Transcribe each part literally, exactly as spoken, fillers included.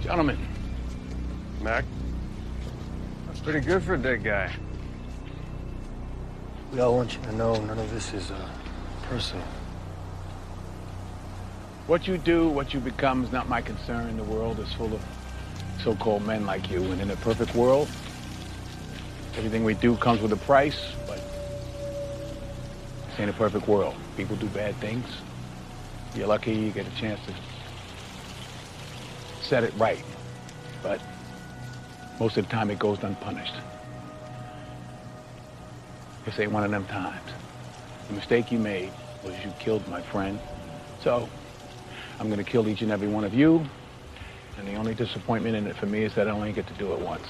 Gentlemen. Mac? That's pretty good for a dead guy. We all want you to know none of this is uh, personal. What you do, what you become is not my concern. The world is full of so-called men like you. And in a perfect world, everything we do comes with a price, but this ain't a perfect world. People do bad things. You're lucky you get a chance to set it right. But most of the time it goes unpunished. This ain't one of them times. The mistake you made was you killed my friend. So I'm gonna kill each and every one of you. And the only disappointment in it for me is that I only get to do it once.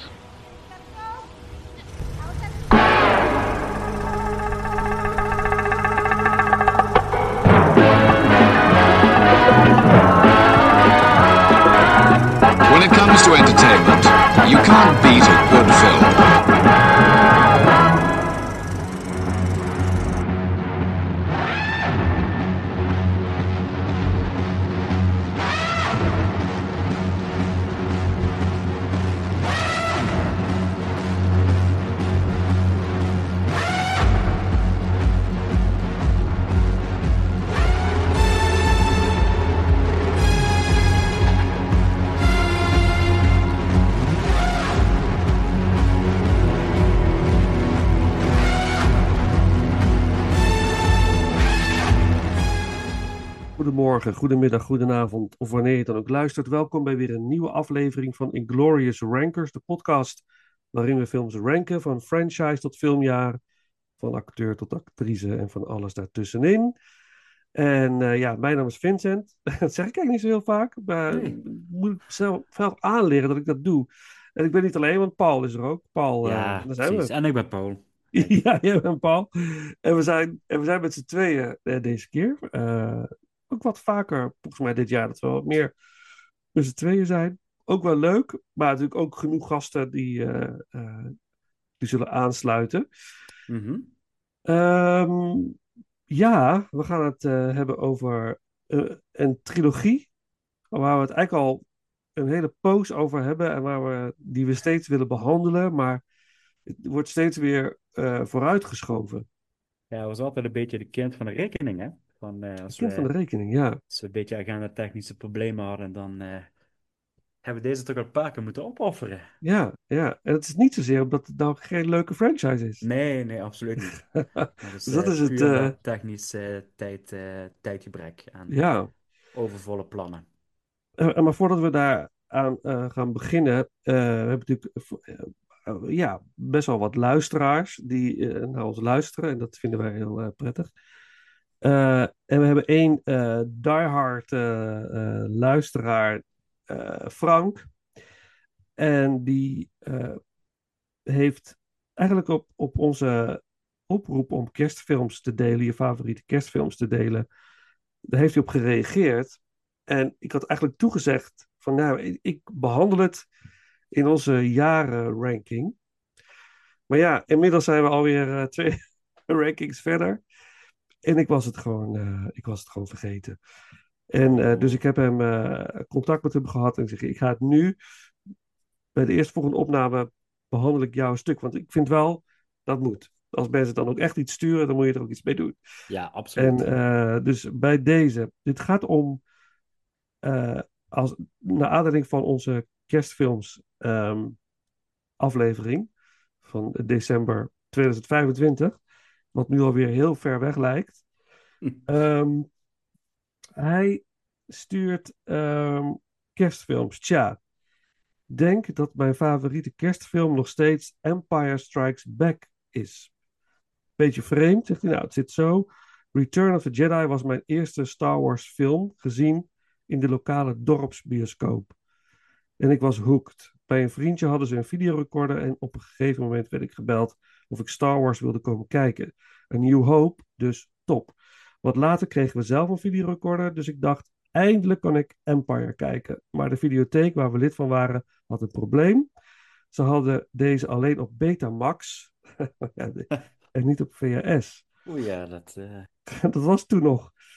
When it comes to entertainment, you can't beat a good film. Goedemorgen, goedemiddag, goedenavond of wanneer je dan ook luistert. Welkom bij weer een nieuwe aflevering van Inglorious Rankers, de podcast waarin we films ranken van franchise tot filmjaar, van acteur tot actrice en van alles daartussenin. En uh, ja, mijn naam is Vincent. Dat zeg ik eigenlijk niet zo heel vaak, maar nee. Moet ik zelf, zelf aanleren dat ik dat doe. En ik ben niet alleen, want Paul is er ook. Paul, ja, uh, daar zijn precies. we. En ik ben Paul. Ja, jij bent Paul. En we zijn, en we zijn met z'n tweeën uh, deze keer. Uh, ook wat vaker, volgens mij dit jaar, dat we wat meer met z'n tweeën zijn. Ook wel leuk, maar natuurlijk ook genoeg gasten die, uh, uh, die zullen aansluiten. Mm-hmm. Um, ja, we gaan het uh, hebben over uh, een trilogie, waar we het eigenlijk al een hele poos over hebben en waar we, die we steeds willen behandelen, maar het wordt steeds weer uh, vooruitgeschoven. Ja, we was altijd een beetje de kind van de rekening, hè? Van, uh, als de kind we, van de rekening, ja. Als we een beetje agenda-technische problemen hadden, dan uh, hebben we deze toch al een paar keer moeten opofferen. Ja, ja. En het is niet zozeer omdat het nou geen leuke franchise is. Nee, nee, absoluut niet. Dus, dus dat uh, is het... Uh... technisch uh, tijd, uh, tijdgebrek en ja. overvolle plannen. Uh, maar voordat we daar aan uh, gaan beginnen, uh, we hebben natuurlijk uh, uh, ja, best wel wat luisteraars die uh, naar ons luisteren. En dat vinden wij heel uh, prettig. Uh, en we hebben één uh, diehard uh, uh, luisteraar, uh, Frank. En die uh, heeft eigenlijk op, op onze oproep om kerstfilms te delen, je favoriete kerstfilms te delen, daar heeft hij op gereageerd. En ik had eigenlijk toegezegd van nou, ik, ik behandel het in onze jarenranking. Maar ja, inmiddels zijn we alweer uh, twee rankings verder. En ik was het gewoon, uh, ik was het gewoon vergeten. En uh, dus ik heb hem uh, contact met hem gehad en ik zeg, ik ga het nu, bij de eerstvolgende opname behandel ik jouw stuk. Want ik vind wel, dat moet. Als mensen dan ook echt iets sturen, dan moet je er ook iets mee doen. Ja, absoluut. En uh, dus bij deze, dit gaat om, uh, als, naar aanleiding van onze kerstfilms um, aflevering van december tweeduizend vijfentwintig, wat nu alweer heel ver weg lijkt. Um, hij stuurt um, kerstfilms. Tja, denk dat mijn favoriete kerstfilm nog steeds Empire Strikes Back is. Beetje vreemd, zegt hij. Nou, het zit zo. Return of the Jedi was mijn eerste Star Wars film, gezien in de lokale dorpsbioscoop. En ik was hooked. Bij een vriendje hadden ze een videorecorder en op een gegeven moment werd ik gebeld of ik Star Wars wilde komen kijken. A New Hope, dus top. Wat later kregen we zelf een videorecorder, dus ik dacht, eindelijk kan ik Empire kijken. Maar de videotheek waar we lid van waren, had een probleem. Ze hadden deze alleen op Betamax ja, en niet op V H S. Oeh ja, dat... Uh... dat was toen nog.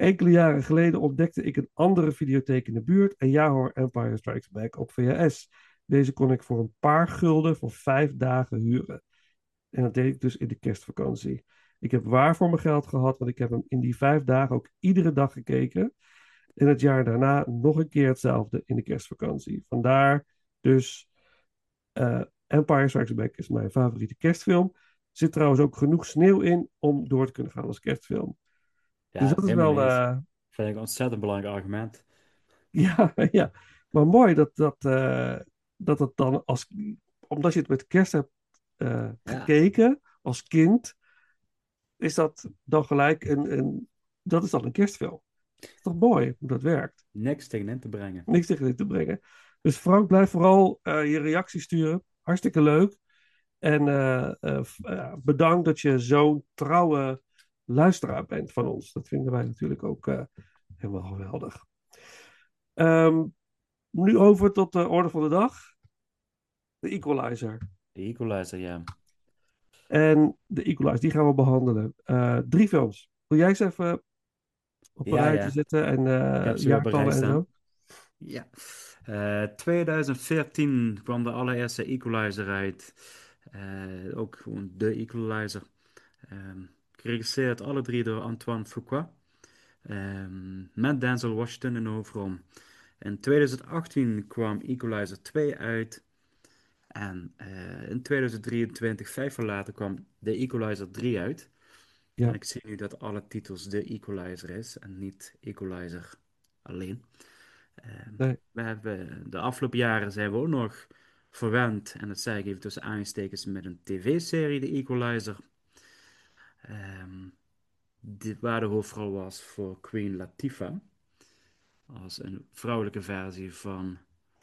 Enkele jaren geleden ontdekte ik een andere videotheek in de buurt. En ja hoor, Empire Strikes Back op V H S. Deze kon ik voor een paar gulden voor vijf dagen huren. En dat deed ik dus in de kerstvakantie. Ik heb waar voor mijn geld gehad, want ik heb hem in die vijf dagen ook iedere dag gekeken. En het jaar daarna nog een keer hetzelfde in de kerstvakantie. Vandaar dus eh, Empire Strikes Back is mijn favoriete kerstfilm. Er zit trouwens ook genoeg sneeuw in om door te kunnen gaan als kerstfilm. Dus Ja, dat is helemaal wel, mee eens. eh, Vind ik een ontzettend belangrijk argument. ja, ja. Maar mooi dat dat, eh, dat het dan als, omdat je het met kerst hebt eh, Ja, gekeken als kind, is dat dan gelijk een, een, dat is dan een kerstfilm. Dat is toch mooi hoe dat werkt. niks tegenin te brengen. Niks tegen dit te brengen. Dus Frank, blijf vooral eh, je reactie sturen. Hartstikke leuk. En eh, eh, f- ja, bedankt dat je zo'n trouwe luisteraar bent van ons. Dat vinden wij natuurlijk ook eh, helemaal geweldig. Ehm, nu over tot de orde van de dag. De Equalizer. De Equalizer, ja. En de Equalizer, die gaan we behandelen. Eh, drie films. Wil jij eens even op een Ja, rijtje ja. zetten en Ik eh, heb ze op een rij jaartallen en staan. zo? Ja. Eh, tweeduizend veertien kwam de allereerste Equalizer uit. Eh, ook gewoon de Equalizer. Ehm geregisseerd alle drie door Antoine Fuqua. Ehm, met Denzel Washington in de hoofdrol. In tweeduizend achttien kwam Equalizer twee uit. En eh, in tweeduizend drieëntwintig, vijf jaar later, kwam The Equalizer drie uit. En Ja, ik zie nu dat alle titels The Equalizer is en niet Equalizer alleen. Ehm, nee. we hebben, de afgelopen jaren zijn we ook nog verwend, en dat zeg ik even tussen aanstekens, met een tv-serie, The Equalizer. Ehm, die, waar de hoofdrol was voor Queen Latifah. Als een vrouwelijke versie van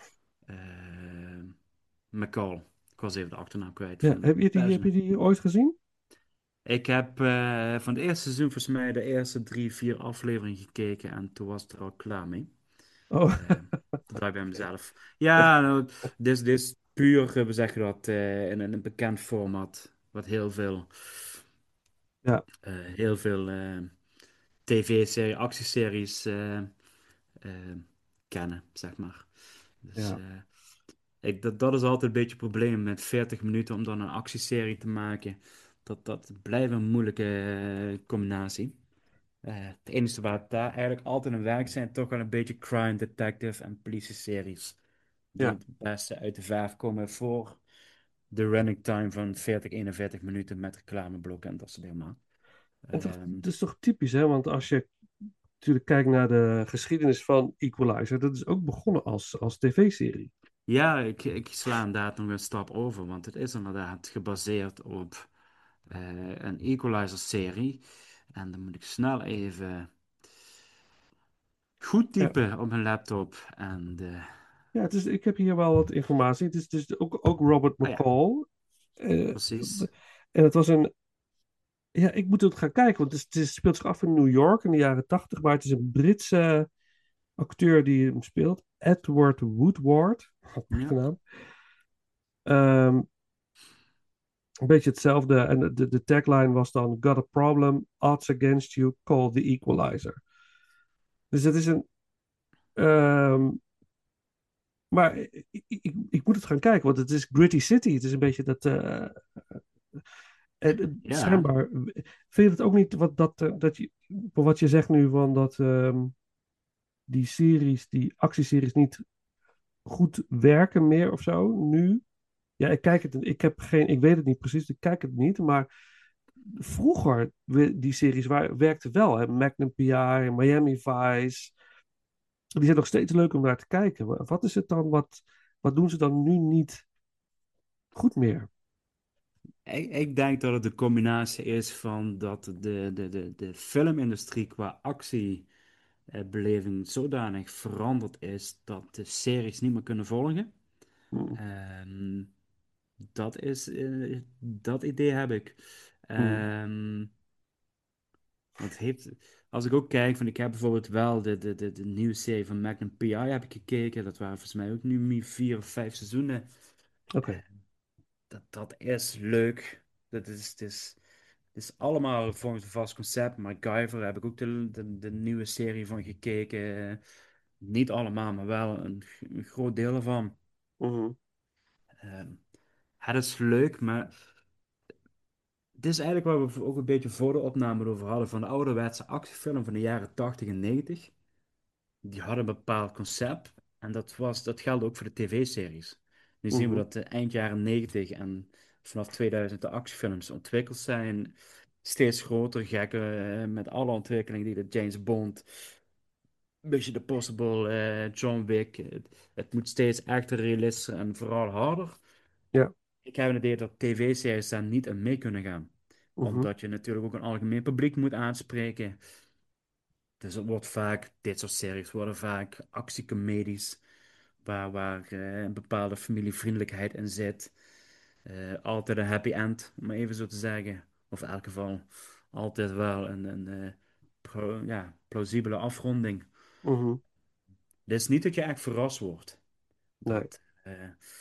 ehm McCall. Ik was even de achternaam kwijt Ja, van heb je die, heb je personage. die ooit gezien? Ik heb eh, van het eerste seizoen volgens mij de eerste drie, vier afleveringen gekeken en toen was het er al klaar mee. Oh, Eh, Toen dacht ik bij mezelf, ja, nou, dit is, dit is puur, eh, we zeggen dat, eh, in, in een bekend format, wat heel veel, ja, eh, heel veel eh, tv-serie, actieseries eh, eh, kennen, zeg maar. Dus ja. eh, ik, dat, dat is altijd een beetje het probleem met veertig minuten om dan een actieserie te maken. Dat, dat blijft een moeilijke eh, combinatie. Eh, het enige waar het daar eigenlijk altijd in werkt zijn toch wel een beetje crime detective en politie-series. Die Ja. het beste uit de verf komen voor de running time van veertig, eenenveertig minuten met reclameblokken en dat soort dingen. Maar, En toch, ehm, dat is toch typisch, hè? Want als je natuurlijk kijkt naar de geschiedenis van Equalizer, dat is ook begonnen als, als tv-serie. ja, ik, ik sla inderdaad nog een stap over, want het is inderdaad gebaseerd op eh, een Equalizer-serie. En dan moet ik snel even goed Ja, typen op mijn laptop. En de... ja het is, ik heb hier wel wat informatie. Het is, het is ook, ook Robert Oh ja, McCall. Eh, precies. en het was een. Ja, ik moet het gaan kijken, want het, is, het is- speelt zich af in New York in de jaren tachtig, maar het is een Britse acteur die hem speelt. Edward Woodward. Aparte Ja, naam. Ehm, een beetje hetzelfde. En de, de, de tagline was dan: Got a problem, odds against you, call the equalizer. Dus het is een. ehm, maar ik, ik, ik moet het gaan kijken, want het is Gritty City. Het is een beetje dat. eh, en eh, ja, schijnbaar. Vind je het ook niet wat, dat, eh, dat je, wat je zegt nu van dat ehm, die series, die actieseries niet goed werken meer of zo nu? Ja, ik kijk het, ik heb geen, ik weet het niet precies, ik kijk het niet, maar vroeger, we- die series waar, werkten wel. Hè? Magnum P I, Miami Vice. Die zijn nog steeds leuk om naar te kijken. Maar wat is het dan, wat, wat doen ze dan nu niet goed meer? ik, ik denk dat het de combinatie is van dat de, de, de, de filmindustrie qua actiebeleving zodanig veranderd is dat de series niet meer kunnen volgen. Hmm, Ehm, dat is, eh, dat idee heb ik. hmm, Ehm, want het heeft, als ik ook kijk, van ik heb bijvoorbeeld wel de, de, de, de nieuwe serie van Magnum P I heb ik gekeken. Dat waren volgens mij ook nu mi- vier of vijf seizoenen. Oké, Dat, dat is leuk. Dat is, het is, het is allemaal volgens een vast concept. MacGyver heb ik ook de, de, de nieuwe serie van gekeken. Eh, niet allemaal, maar wel een, een groot deel ervan. Mhm. Ehm, het is leuk, maar het is eigenlijk waar we ook een beetje voor de opname over hadden. Van de ouderwetse actiefilm van de jaren tachtig en negentig. Die hadden een bepaald concept. En dat was, dat geldt ook voor de tv-series. Nu zien we Mhm. dat eh, eind jaren negentig en vanaf tweeduizend de actiefilms ontwikkeld zijn. Steeds groter, gekker, eh, met alle ontwikkelingen die de James Bond, Mission Impossible, eh, John Wick. Het, het moet steeds echter, realistischer en vooral harder. Ja. Ik heb het idee dat tv-series daar niet aan mee kunnen gaan. Mhm. Omdat je natuurlijk ook een algemeen publiek moet aanspreken. Dus het wordt vaak, dit soort series worden vaak actiecomedies, waar, waar eh, een bepaalde familievriendelijkheid in zit. Eh, altijd een happy end, om maar even zo te zeggen. Of in elk geval altijd wel een, een eh, pro- ja, plausibele afronding. Mhm. Het is niet dat je echt verrast wordt. Nee. Dat, eh,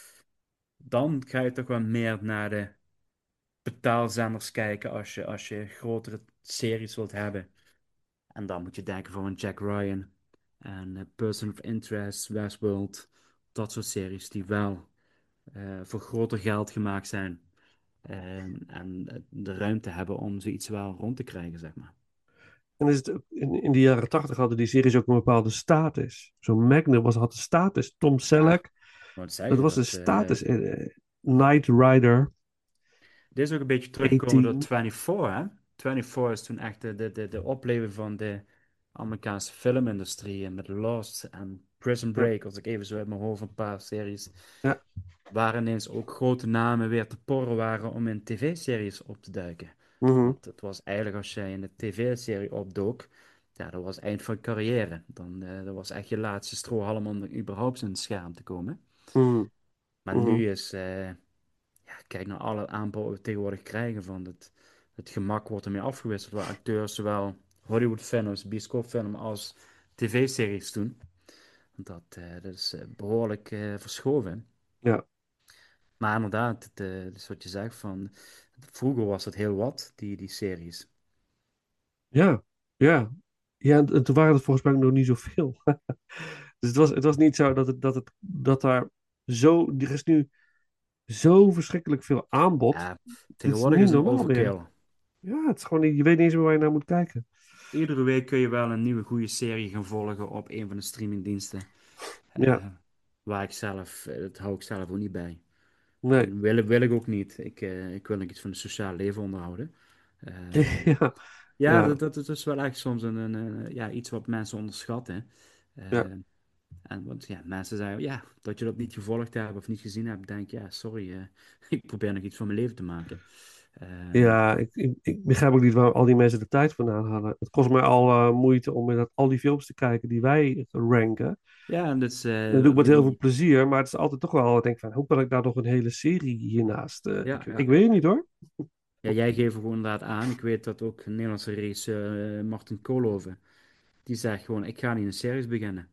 dan ga je toch wel meer naar de betaalzenders kijken als je, als je grotere series wilt hebben. En dan moet je denken van een Jack Ryan en eh, Person of Interest, Westworld, dat soort series die wel eh, voor groter geld gemaakt zijn. En, en eh, de ruimte hebben om zoiets wel rond te krijgen, zeg maar. En is het, ook- in, in de jaren tachtig hadden die series ook een bepaalde status. Zo'n Magnum was, had de status. Tom Ja, Selleck, wat zei dat je? was de Dat, eh, status. Eh, eh, Knight Rider, dit is ook een beetje terugkomen door A-Team. vierentwintig, hè? vierentwintig is toen echt de, de, de, de opleving van de Amerikaanse filmindustrie. En met Lost en Prison Ja. Break, als ik even zo uit mijn hoofd een paar series. Ja. Waar ineens ook grote namen weer te porren waren om in tv-series op te duiken. Mhm. Want het was eigenlijk als jij in de tv-serie opdook, ja, dat was eind van carrière. Dan eh, dat was echt je laatste strohalm om überhaupt in het scherm te komen. Mhm. Maar Mhm. nu is, eh, ja, kijk naar alle aanbod we tegenwoordig krijgen van het, het gemak wordt ermee afgewisseld, waar acteurs zowel Hollywood-films, bioscoopfilm als tv-series doen. Dat, eh, dat is eh, behoorlijk eh, verschoven. Ja. Maar inderdaad, het, eh, het is wat je zegt van. Vroeger was het heel wat, die, die series. Ja. Ja. Ja, en, en toen waren het volgens mij nog niet zoveel. Dus het was, het was niet zo dat het, dat het, dat daar zo, er is nu zo verschrikkelijk veel aanbod. Ja, Het is tegenwoordig niet is het normaal meer. overkill. Ja, het is gewoon niet, je weet niet eens meer waar je naar moet kijken. Iedere week kun je wel een nieuwe goede serie gaan volgen op een van de streamingdiensten. Ja, Eh, waar ik zelf, eh, dat hou ik zelf ook niet bij. nee. En wil, wil ik ook niet. Ik, eh, ik wil nog iets van het sociaal leven onderhouden. Eh, Ja, ja, ja, dat, dat, dat is wel echt soms een, een, een- ja, iets wat mensen onderschatten. Eh, ja. En want ja, mensen zeggen, ja, dat je dat niet gevolgd hebt of niet gezien hebt, denk je, ja, sorry, eh, ik probeer nog iets van mijn leven te maken. Ehm, Ja, ik, ik, ik begrijp ook niet waar al die mensen de tijd vandaan halen. Het kost mij al eh, moeite om inderdaad al die films te kijken die wij ranken. ja, en dus, Dat eh, doe ik met heel veel die, plezier, maar het is altijd toch wel, ik denk van, hoe kan ik daar nog een hele serie hiernaast? eh, ja, ik, ik ja. weet het niet hoor. Ja, jij geeft er gewoon inderdaad aan. Ik weet dat ook een Nederlandse regisseur, eh, Martin Koolhoven, die zegt gewoon, ik ga niet een series beginnen.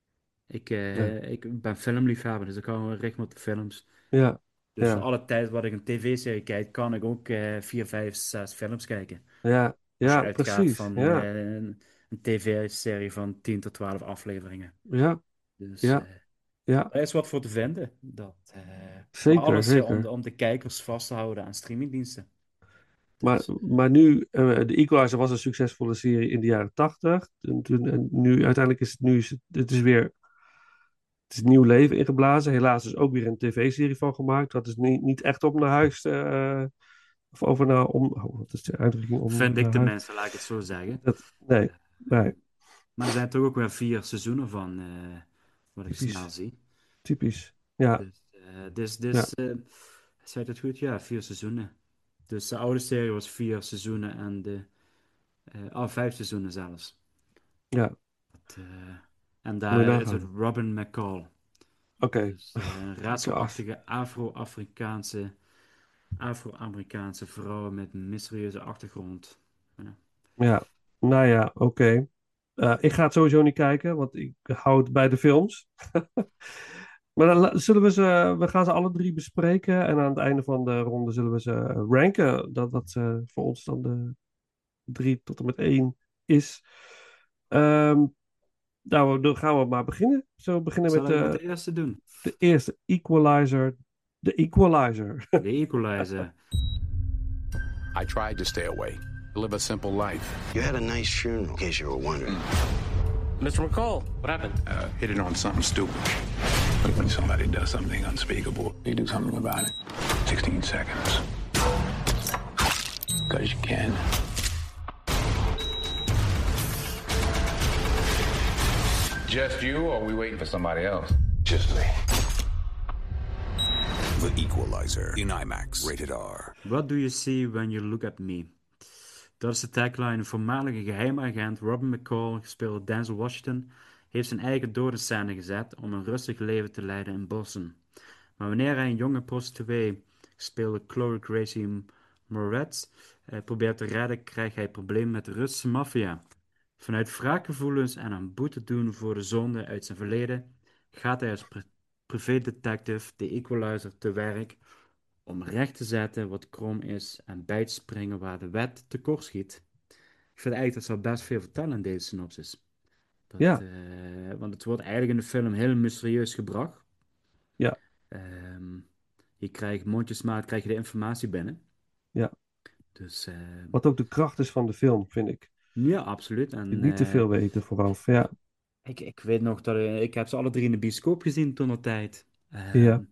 Ik, Nee. eh, ik ben filmliefhebber, dus ik hou me richt me op de films. Ja, Dus voor ja, alle tijd wat ik een tv-serie kijk, kan ik ook eh, vier, vijf, zes films kijken. ja, Als je ja, uitgaat precies. van Ja, eh, een, een tv-serie van tien tot twaalf afleveringen. ja, Dus eh ja, ja. er is wat voor te vinden. Dat, eh, maar Zeker, alles eh, om, de, zeker. om de kijkers vast te houden aan streamingdiensten. Maar, Dus maar nu, eh The Equalizer was een succesvolle serie in de jaren tachtig. Toen, toen, en nu, uiteindelijk is het nu, is het, het is weer, het is nieuw leven ingeblazen. Helaas is ook weer een tv-serie van gemaakt. Dat is niet, niet echt op naar huis, eh, of over naar, om, oh, wat is de uitdrukking, om vind ik naar de huis. mensen, laat ik het zo zeggen. Dat, nee, Eh, nee, maar er zijn toch ook weer vier seizoenen van, eh, wat ik snel typisch, zie. typisch. Ja, Dus, eh dus, ja, dus eh zei het goed? Ja, vier seizoenen. Dus de oude serie was vier seizoenen en de, eh oh, vijf seizoenen zelfs. ja, Dat, eh, en moet je daar is het nagaan. Robin McCall. Oké, Dus eh, een Gaaf. raadselachtige Afro-Afrikaanse, Afro-Amerikaanse vrouw met een mysterieuze achtergrond. Ja. Ja, nou ja, oké. Eh, ik ga het sowieso niet kijken, want ik hou het bij de films. Maar dan la- zullen we ze, we gaan ze alle drie bespreken. En aan het einde van de ronde zullen we ze ranken. Dat wat eh, voor ons dan de drie tot en met één is. Ehm, nou, dan gaan we maar beginnen. Zullen we beginnen met Zal ik met de, de eerste doen? de eerste Equalizer. De Equalizer. De Equalizer. I tried to stay away, to live a simple life. You had a nice funeral, in case you were wondering. Mister McCall, what happened? Uh, hit it on something stupid. But when somebody does something unspeakable, you do something about it. sixteen seconds. Because you can. Just you, or are we waiting for somebody else? Just me. The Equalizer in IMAX, rated R. What do you see when you look at me? Dat is de tagline. Een voormalige geheimagent, Robin McCall, gespeeld door Denzel Washington, heeft zijn eigen dodenscène gezet om een rustig leven te leiden in Boston. Maar wanneer hij een jonge prostituee, gespeeld door Chloe Gracie Moretz, eh, probeert te redden, krijgt hij problemen met de Russische maffia. Vanuit wraakgevoelens en een boete doen voor de zonde uit zijn verleden, gaat hij als pri- privédetective, de Equalizer, te werk om recht te zetten wat krom is en bij te springen waar de wet tekort schiet. Ik vind eigenlijk dat ze al best veel vertellen in deze synopsis. Dat, Ja. eh, want het wordt eigenlijk in de film heel mysterieus gebracht. Ja. Ehm, je krijgt mondjesmaat, krijg je de informatie binnen. Ja. Dus, eh, Wat ook de kracht is van de film, vind ik. ja, absoluut. En, Je niet te eh, veel weten vooraf. Ja. Ik, ik weet nog dat ik, ik heb ze alle drie in de bioscoop gezien toen de tijd. Ehm, Ja.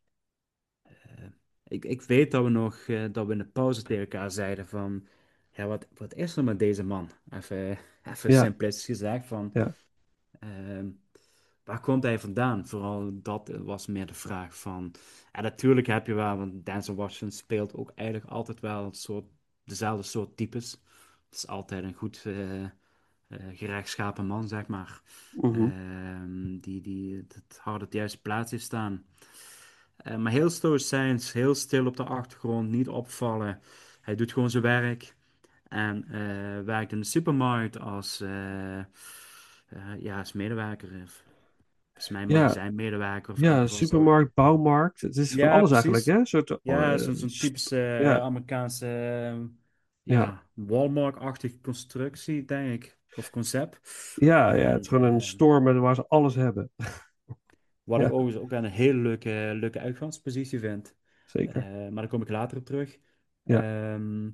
eh, ik, ik weet dat we nog eh, dat we in de pauze tegen elkaar zeiden van ja, wat, wat is er met deze man? Even, even Ja. simplistisch gezegd van Ja. ehm, waar komt hij vandaan? Vooral dat was meer de vraag van en natuurlijk heb je wel, want Denzel Washington speelt ook eigenlijk altijd wel een soort, dezelfde soort types. Het is altijd een goed eh, eh, gerechtschapen man, zeg maar. Mhm. Ehm, die, die het hard op de juiste plaats heeft staan. Eh, maar heel stoïcijns, heel stil op de achtergrond, niet opvallen. Hij doet gewoon zijn werk. En eh, werkt in de supermarkt als, eh, eh, ja, als medewerker. Of, volgens mij Ja. magazijnmedewerker of Ja, ergens. supermarkt, bouwmarkt. Het is van Ja, alles precies. eigenlijk, hè? Een soort, Ja, eh, zo'n zo'n st- typische eh, ja. Amerikaanse eh, Ja. ja, Walmart-achtige constructie, denk ik. Of concept. Ja, ja, En, het is gewoon een eh, store met- waar ze alles hebben. Wat Ja. ik overigens ook een hele leuke, leuke uitgangspositie vind. Zeker. Eh, maar daar kom ik later op terug. Ja. Ehm,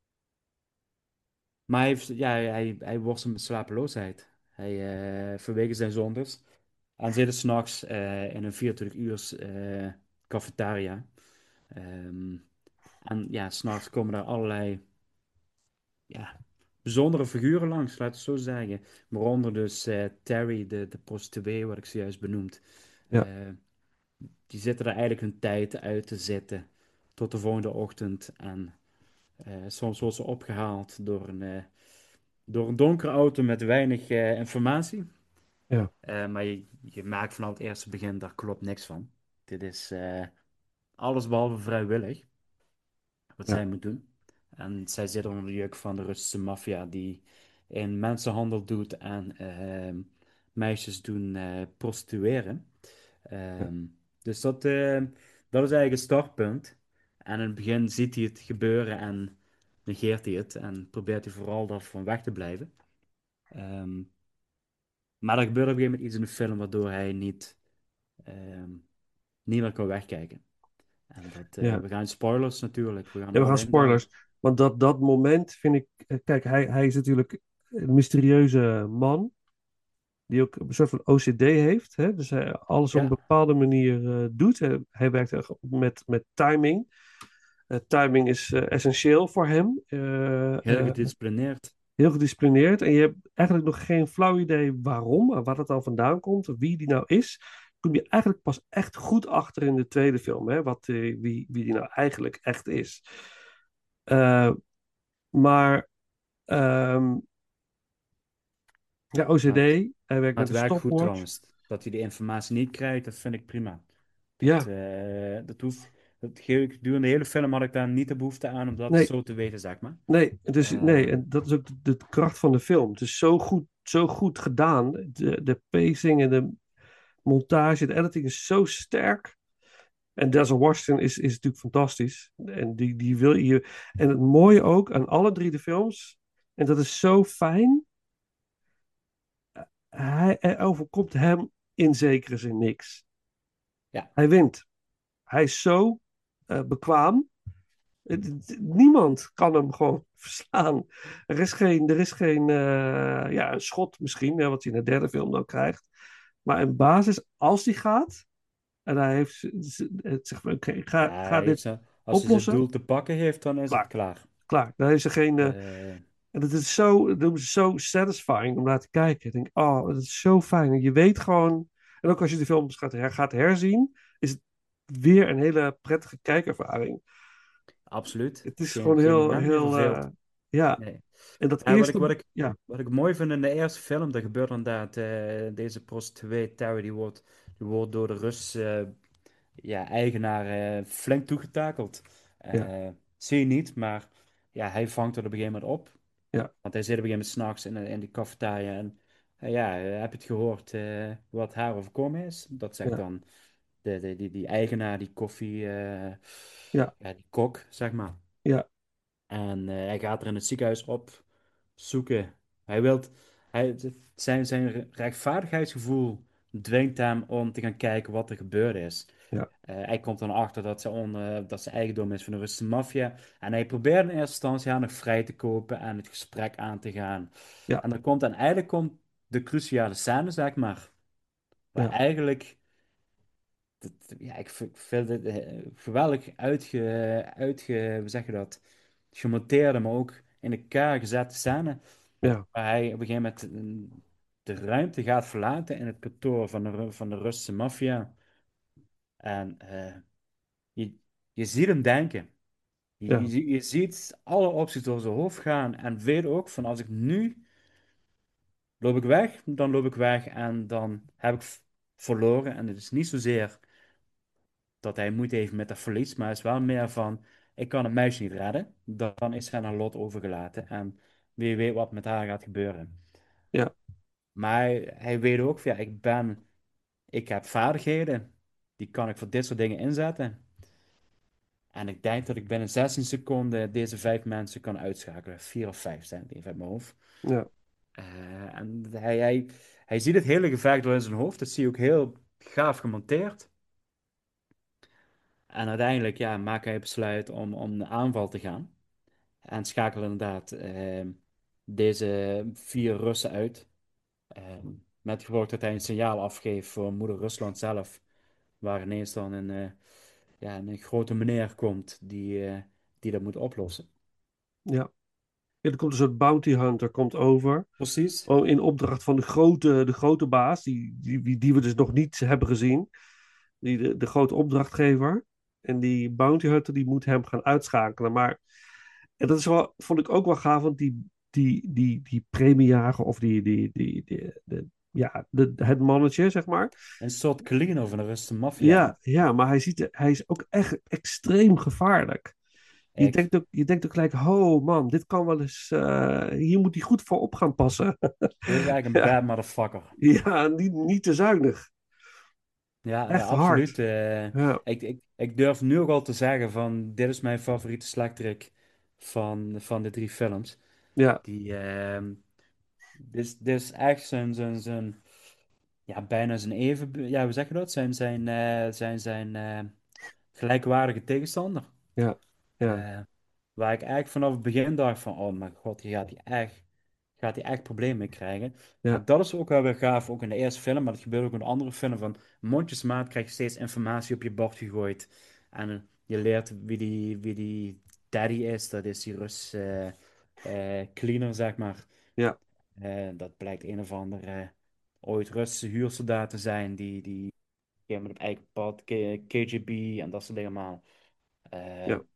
maar hij, heeft, ja, hij, hij worstelt met slapeloosheid. Hij, eh, vanwege zijn zondes. En zit s'nachts eh in een vierentwintig uur eh cafetaria. Ehm, en ja, s'nachts komen daar allerlei ja, bijzondere figuren langs, laat het zo zeggen. Waaronder dus eh, Terry, de, de prostituee, wat ik zojuist benoemd. Ja. Eh, die zitten er eigenlijk hun tijd uit te zitten tot de volgende ochtend. En eh, soms wordt ze opgehaald door een, eh, door een donkere auto met weinig eh, informatie. Ja. Eh, maar je, je maakt vanaf het eerste begin, daar klopt niks van. Dit is eh, alles behalve vrijwillig, wat Ja. zij moet doen. En zij zit onder de juk van de Russische maffia die in mensenhandel doet en ehm, meisjes doen eh, prostitueren. Ehm, dus dat, eh, dat is eigenlijk het startpunt. En in het begin ziet hij het gebeuren en negeert hij het en probeert hij vooral daarvan weg te blijven. Ehm, maar er gebeurt op een gegeven moment iets in de film waardoor hij niet, ehm, niet meer kan wegkijken. En dat, eh, Ja. we gaan spoilers natuurlijk. We gaan Ja, we er gaan al in spoilers. Want dat, dat moment vind ik... eh, Kijk, hij, hij is natuurlijk een mysterieuze man. Die ook een soort van O C D heeft. Hè? Dus hij alles op Ja. een bepaalde manier eh, doet. Hij, hij werkt erg met, met timing. Eh, timing is eh, essentieel voor hem. Eh, Heel eh, gedisciplineerd. heel gedisciplineerd. En je hebt eigenlijk nog geen flauw idee waarom. En waar het dan vandaan komt. Wie die nou is. Kom je eigenlijk pas echt goed achter in de tweede film. Hè? Wat, eh, wie, wie die nou eigenlijk echt is. Eh, maar... ehm, ja, O C D. Maar het, Hij werkt maar met het een werkt goed stopwatch. trouwens. Dat hij die informatie niet krijgt, dat vind ik prima. Ja, Dat, eh, dat hoeft. Dat geef ik, gedurende de hele film had ik daar niet de behoefte aan om dat nee, zo te weten, zeg maar. nee, dus, nee, Ehm, en dat is ook de, de kracht van de film. Het is zo goed, zo goed gedaan. De, de pacing en de montage, de editing is zo sterk. En Denzel Washington is, is natuurlijk fantastisch. En die, die wil je. En het mooie ook aan alle drie de films, en dat is zo fijn, hij, er overkomt hem in zekere zin niks. Ja. Hij wint. Hij is zo uh, bekwaam. Het- het- Niemand kan hem gewoon verslaan. Er is geen, er is geen uh, ja, een schot misschien, hè, wat hij in de derde film dan krijgt. Maar in basis, als hij gaat, en hij heeft z- z- het zegt van, oké, ik ga, Ja, ga hij heeft dit zijn- als hij zijn oplossen. doel te pakken heeft, dan is het Klaar, klaar. klaar. Dan is er geen. Uh, Eh, en het is zo, het is zo satisfying om naar te kijken. Ik denk, oh, het is zo fijn. En je weet gewoon. En ook als je de films gaat, her, gaat herzien, is het weer een hele prettige kijkervaring. absoluut. Het is Geen, gewoon geen heel, moment meer heel. Uh, verveeld. ja. Nee. En dat Ja, wat ik, wat eerste. ik, Ja, wat ik mooi vind in de eerste film, dat gebeurt inderdaad. eh, deze prostituee, Terry, die wordt, die wordt door de Russische ja, eigenaar eh, flink toegetakeld. ja, Eh, zie je niet, maar ja, hij vangt het op een gegeven moment op. ja, Want hij zit op een gegeven moment s'nachts in, de- in die cafetaria en eh, ja, eh, heb je het gehoord eh, wat haar overkomen is? Dat zegt ja, dan de, de, die, die eigenaar, die koffie, eh, ja, ja, die kok, zeg maar. ja, En eh, hij gaat er in het ziekenhuis op zoeken. Hij wil, hij, het- zijn, zijn rechtvaardigheidsgevoel dwingt hem om te gaan kijken wat er gebeurd is. ja, Eh, hij komt dan achter dat ze, on, eh, dat ze eigendom is van de Russische maffia. En hij probeert in eerste instantie haar nog vrij te kopen en het gesprek aan te gaan. ja, En dan komt en eigenlijk komt de cruciale scène, zeg maar. Waar ja, eigenlijk, dat- ja, ik v- ik vind het eh, geweldig uitge, uitge, hoe zeg je dat? Gemonteerde, maar ook in elkaar gezette scène. ja, Waar hij op een gegeven moment mm, de ruimte gaat verlaten in het kantoor van de, Ru- van de Russische maffia. En eh, je, je ziet hem denken. Je, ja, je, je ziet alle opties door zijn hoofd gaan. En weet ook van als ik nu loop ik weg, dan loop ik weg en dan heb ik v- verloren. En het is niet zozeer dat hij moeite heeft met dat verlies, maar het is wel meer van ik kan het meisje niet redden. Dan is haar aan lot overgelaten. En wie weet wat met haar gaat gebeuren. ja, Maar hij, hij weet ook van ja, ik ben, ik heb vaardigheden. Die kan ik voor dit soort dingen inzetten. En ik denk dat ik binnen zestien seconden deze vijf mensen kan uitschakelen. Vier of vijf zijn het even uit mijn hoofd. ja, Eh, en hij, hij, hij ziet het hele gevecht door in zijn hoofd. Dat zie je ook heel gaaf gemonteerd. En uiteindelijk ja, maakt hij besluit om, om de aanval te gaan. En schakelt inderdaad eh, deze vier Russen uit. Eh, met het gevolg dat hij een signaal afgeeft voor moeder Rusland zelf. Waar ineens dan een, eh, ja, een grote meneer komt die, eh, die dat moet oplossen. ja. Ja, er komt een soort bounty hunter komt over. Precies. Oh, in opdracht van de grote, de grote baas, die, die, die we dus nog niet hebben gezien. Die, de, de grote opdrachtgever. En die bounty hunter die moet hem gaan uitschakelen. Maar en dat is wel, vond ik ook wel gaaf, want die, die, die, die premiejager of die, die, die, die, de, ja, de, het mannetje, zeg maar. Een soort cleaner van de Russische maffia. Ja, ja, maar hij, ziet, er- hij is ook echt extreem gevaarlijk. Je Ik, denkt ook, je denkt ook gelijk, oh man, dit kan wel eens, eh, hier moet hij goed voor op gaan passen. dit is eigenlijk een Ja, bad motherfucker. ja, niet, niet te zuinig. Ja, ja, Echt absoluut. hard. eh. Ja, ik, ik, ik durf nu ook al te zeggen van dit is mijn favoriete slechterik van, van de drie films. ja, Die, ehm dit, is- dit is echt zijn, zijn, zijn, ja, bijna zijn even, ja, hoe zeg je dat? Zijn, zijn, eh, zijn, zijn eh, gelijkwaardige tegenstander. ja, ja, Eh, waar ik eigenlijk vanaf het begin dacht van, oh mijn god, hier gaat hij echt, gaat hij echt problemen mee krijgen. ja, En dat is ook wel weer gaaf, ook in de eerste film, maar dat gebeurt ook in de andere film, van mondjesmaat krijg je steeds informatie op je bord gegooid. En eh, je leert wie die, wie die daddy is, dat is die Rus eh, eh, cleaner, zeg maar. ja, Eh, dat blijkt een of ander eh, ooit Russische huursoldaat te zijn, die, die die met op eigen pad, K- KGB en dat soort dingen allemaal. Eh, ja,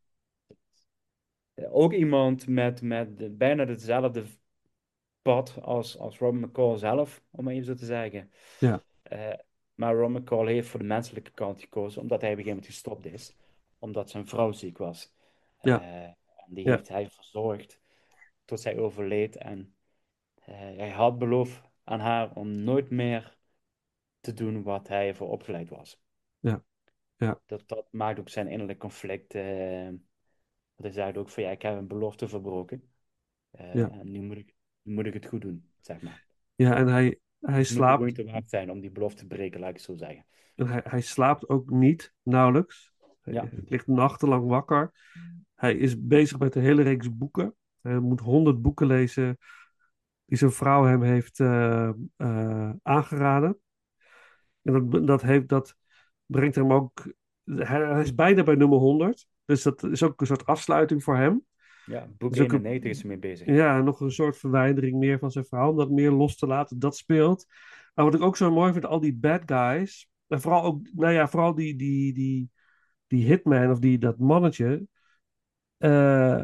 ook iemand met, met de- bijna hetzelfde pad als, als Robin McCall zelf, om maar even zo te zeggen. ja, Eh, maar Robin McCall heeft voor de menselijke kant gekozen, omdat hij op een gegeven moment gestopt is. Omdat zijn vrouw ziek was. ja, Eh, en die ja, heeft hij verzorgd tot zij overleed. En eh, hij had beloofd aan haar om nooit meer te doen wat hij voor opgeleid was. Ja, ja, Dat, dat maakt ook zijn innerlijk conflict. eh want hij zei ook van ja, ik heb een belofte verbroken. Eh, ja. en nu moet ik, nu moet ik het goed doen, zeg maar. Ja, en hij, hij Het moet de slaapt. moeite waard zijn om die belofte te breken, laat ik het zo zeggen. En hij, hij slaapt ook niet, nauwelijks. Hij Ja, ligt nachtenlang wakker. Hij is bezig met een hele reeks boeken. Hij moet honderd boeken lezen die zijn vrouw hem heeft eh, eh, aangeraden. En dat, dat, heeft, dat brengt hem ook. Hij, hij is bijna bij nummer honderd. Dus dat is ook een soort afsluiting voor hem. ja, boek Dus ook een, eenennegentig is er mee bezig. ja, nog een soort verwijdering meer van zijn vrouw. Om dat meer los te laten. Dat speelt. Maar wat ik ook zo mooi vind, al die bad guys. En vooral ook, nou ja, vooral die, die, die, die hitman of die, dat mannetje. eh,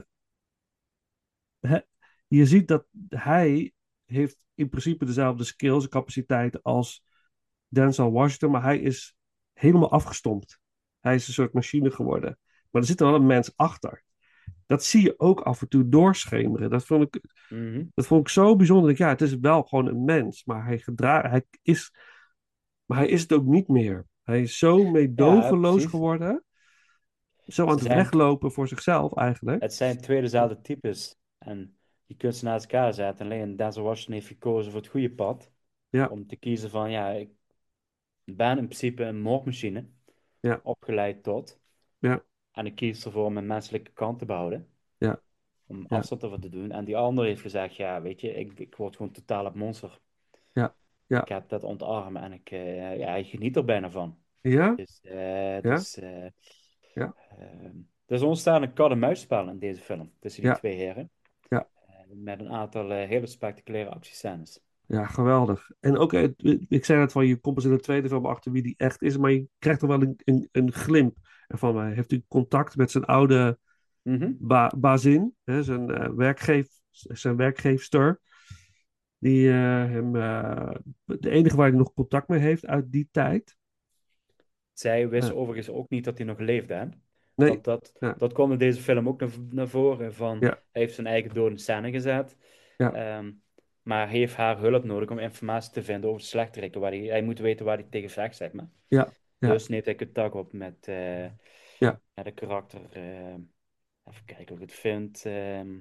he- je ziet dat hij heeft in principe dezelfde skills en capaciteiten als Denzel Washington, maar hij is helemaal afgestompt. Hij is een soort machine geworden. Maar er zit er wel een mens achter. Dat zie je ook af en toe doorschemeren. Dat vond ik, Mhm. dat vond ik zo bijzonder. Ja, het is wel gewoon een mens, maar hij, gedra hij is, maar hij is het ook niet meer. Hij is zo Ja, meedogenloos precies. geworden. Zo aan Ze het zijn, weglopen voor zichzelf eigenlijk. het zijn twee dezelfde types. En je kunt ze naast elkaar zetten. Alleen Denzel Washington heeft gekozen voor het goede pad. Ja, Om te kiezen van, ja, ik ben in principe een moordmachine. ja, Opgeleid tot. ja, En ik kies ervoor om mijn menselijke kant te behouden. ja, Om ja, afstand ervan te doen. En die ander heeft gezegd, ja, weet je, ik, ik word gewoon totaal het monster. ja, Ik ja, heb dat ontarmen en ik, eh, ja, ik geniet er bijna van. ja, Dus, eh, ja, dus, eh, ja, ehm, er ontstaan een kat-en-muisspel in deze film. Tussen die ja, twee heren. ja. Eh, met een aantal eh, hele spectaculaire actiescènes. Ja, geweldig. En ook, eh, ik zei net van, je komt pas in de tweede film achter wie die echt is, maar je krijgt er wel een, een, een glimp ervan. Hij heeft natuurlijk contact met zijn oude Mhm. ba bazin, hè, zijn, eh, werkgeef, zijn werkgeefster, die eh, hem, eh, de enige waar hij nog contact mee heeft uit die tijd. Zij wist Eh, overigens ook niet dat hij nog leefde, hè? nee, Want dat, ja, dat kwam in deze film ook naar, naar voren. Van, ja, hij heeft zijn eigen dood in scène gezet. ja, Ehm, maar hij heeft haar hulp nodig om informatie te vinden over de slechterikken. Waar hij, hij moet weten waar hij tegen vecht, zeg maar. ja, ja, Dus neemt hij contact op met, eh ja, met de karakter. eh, even kijken hoe ik het vind. ehm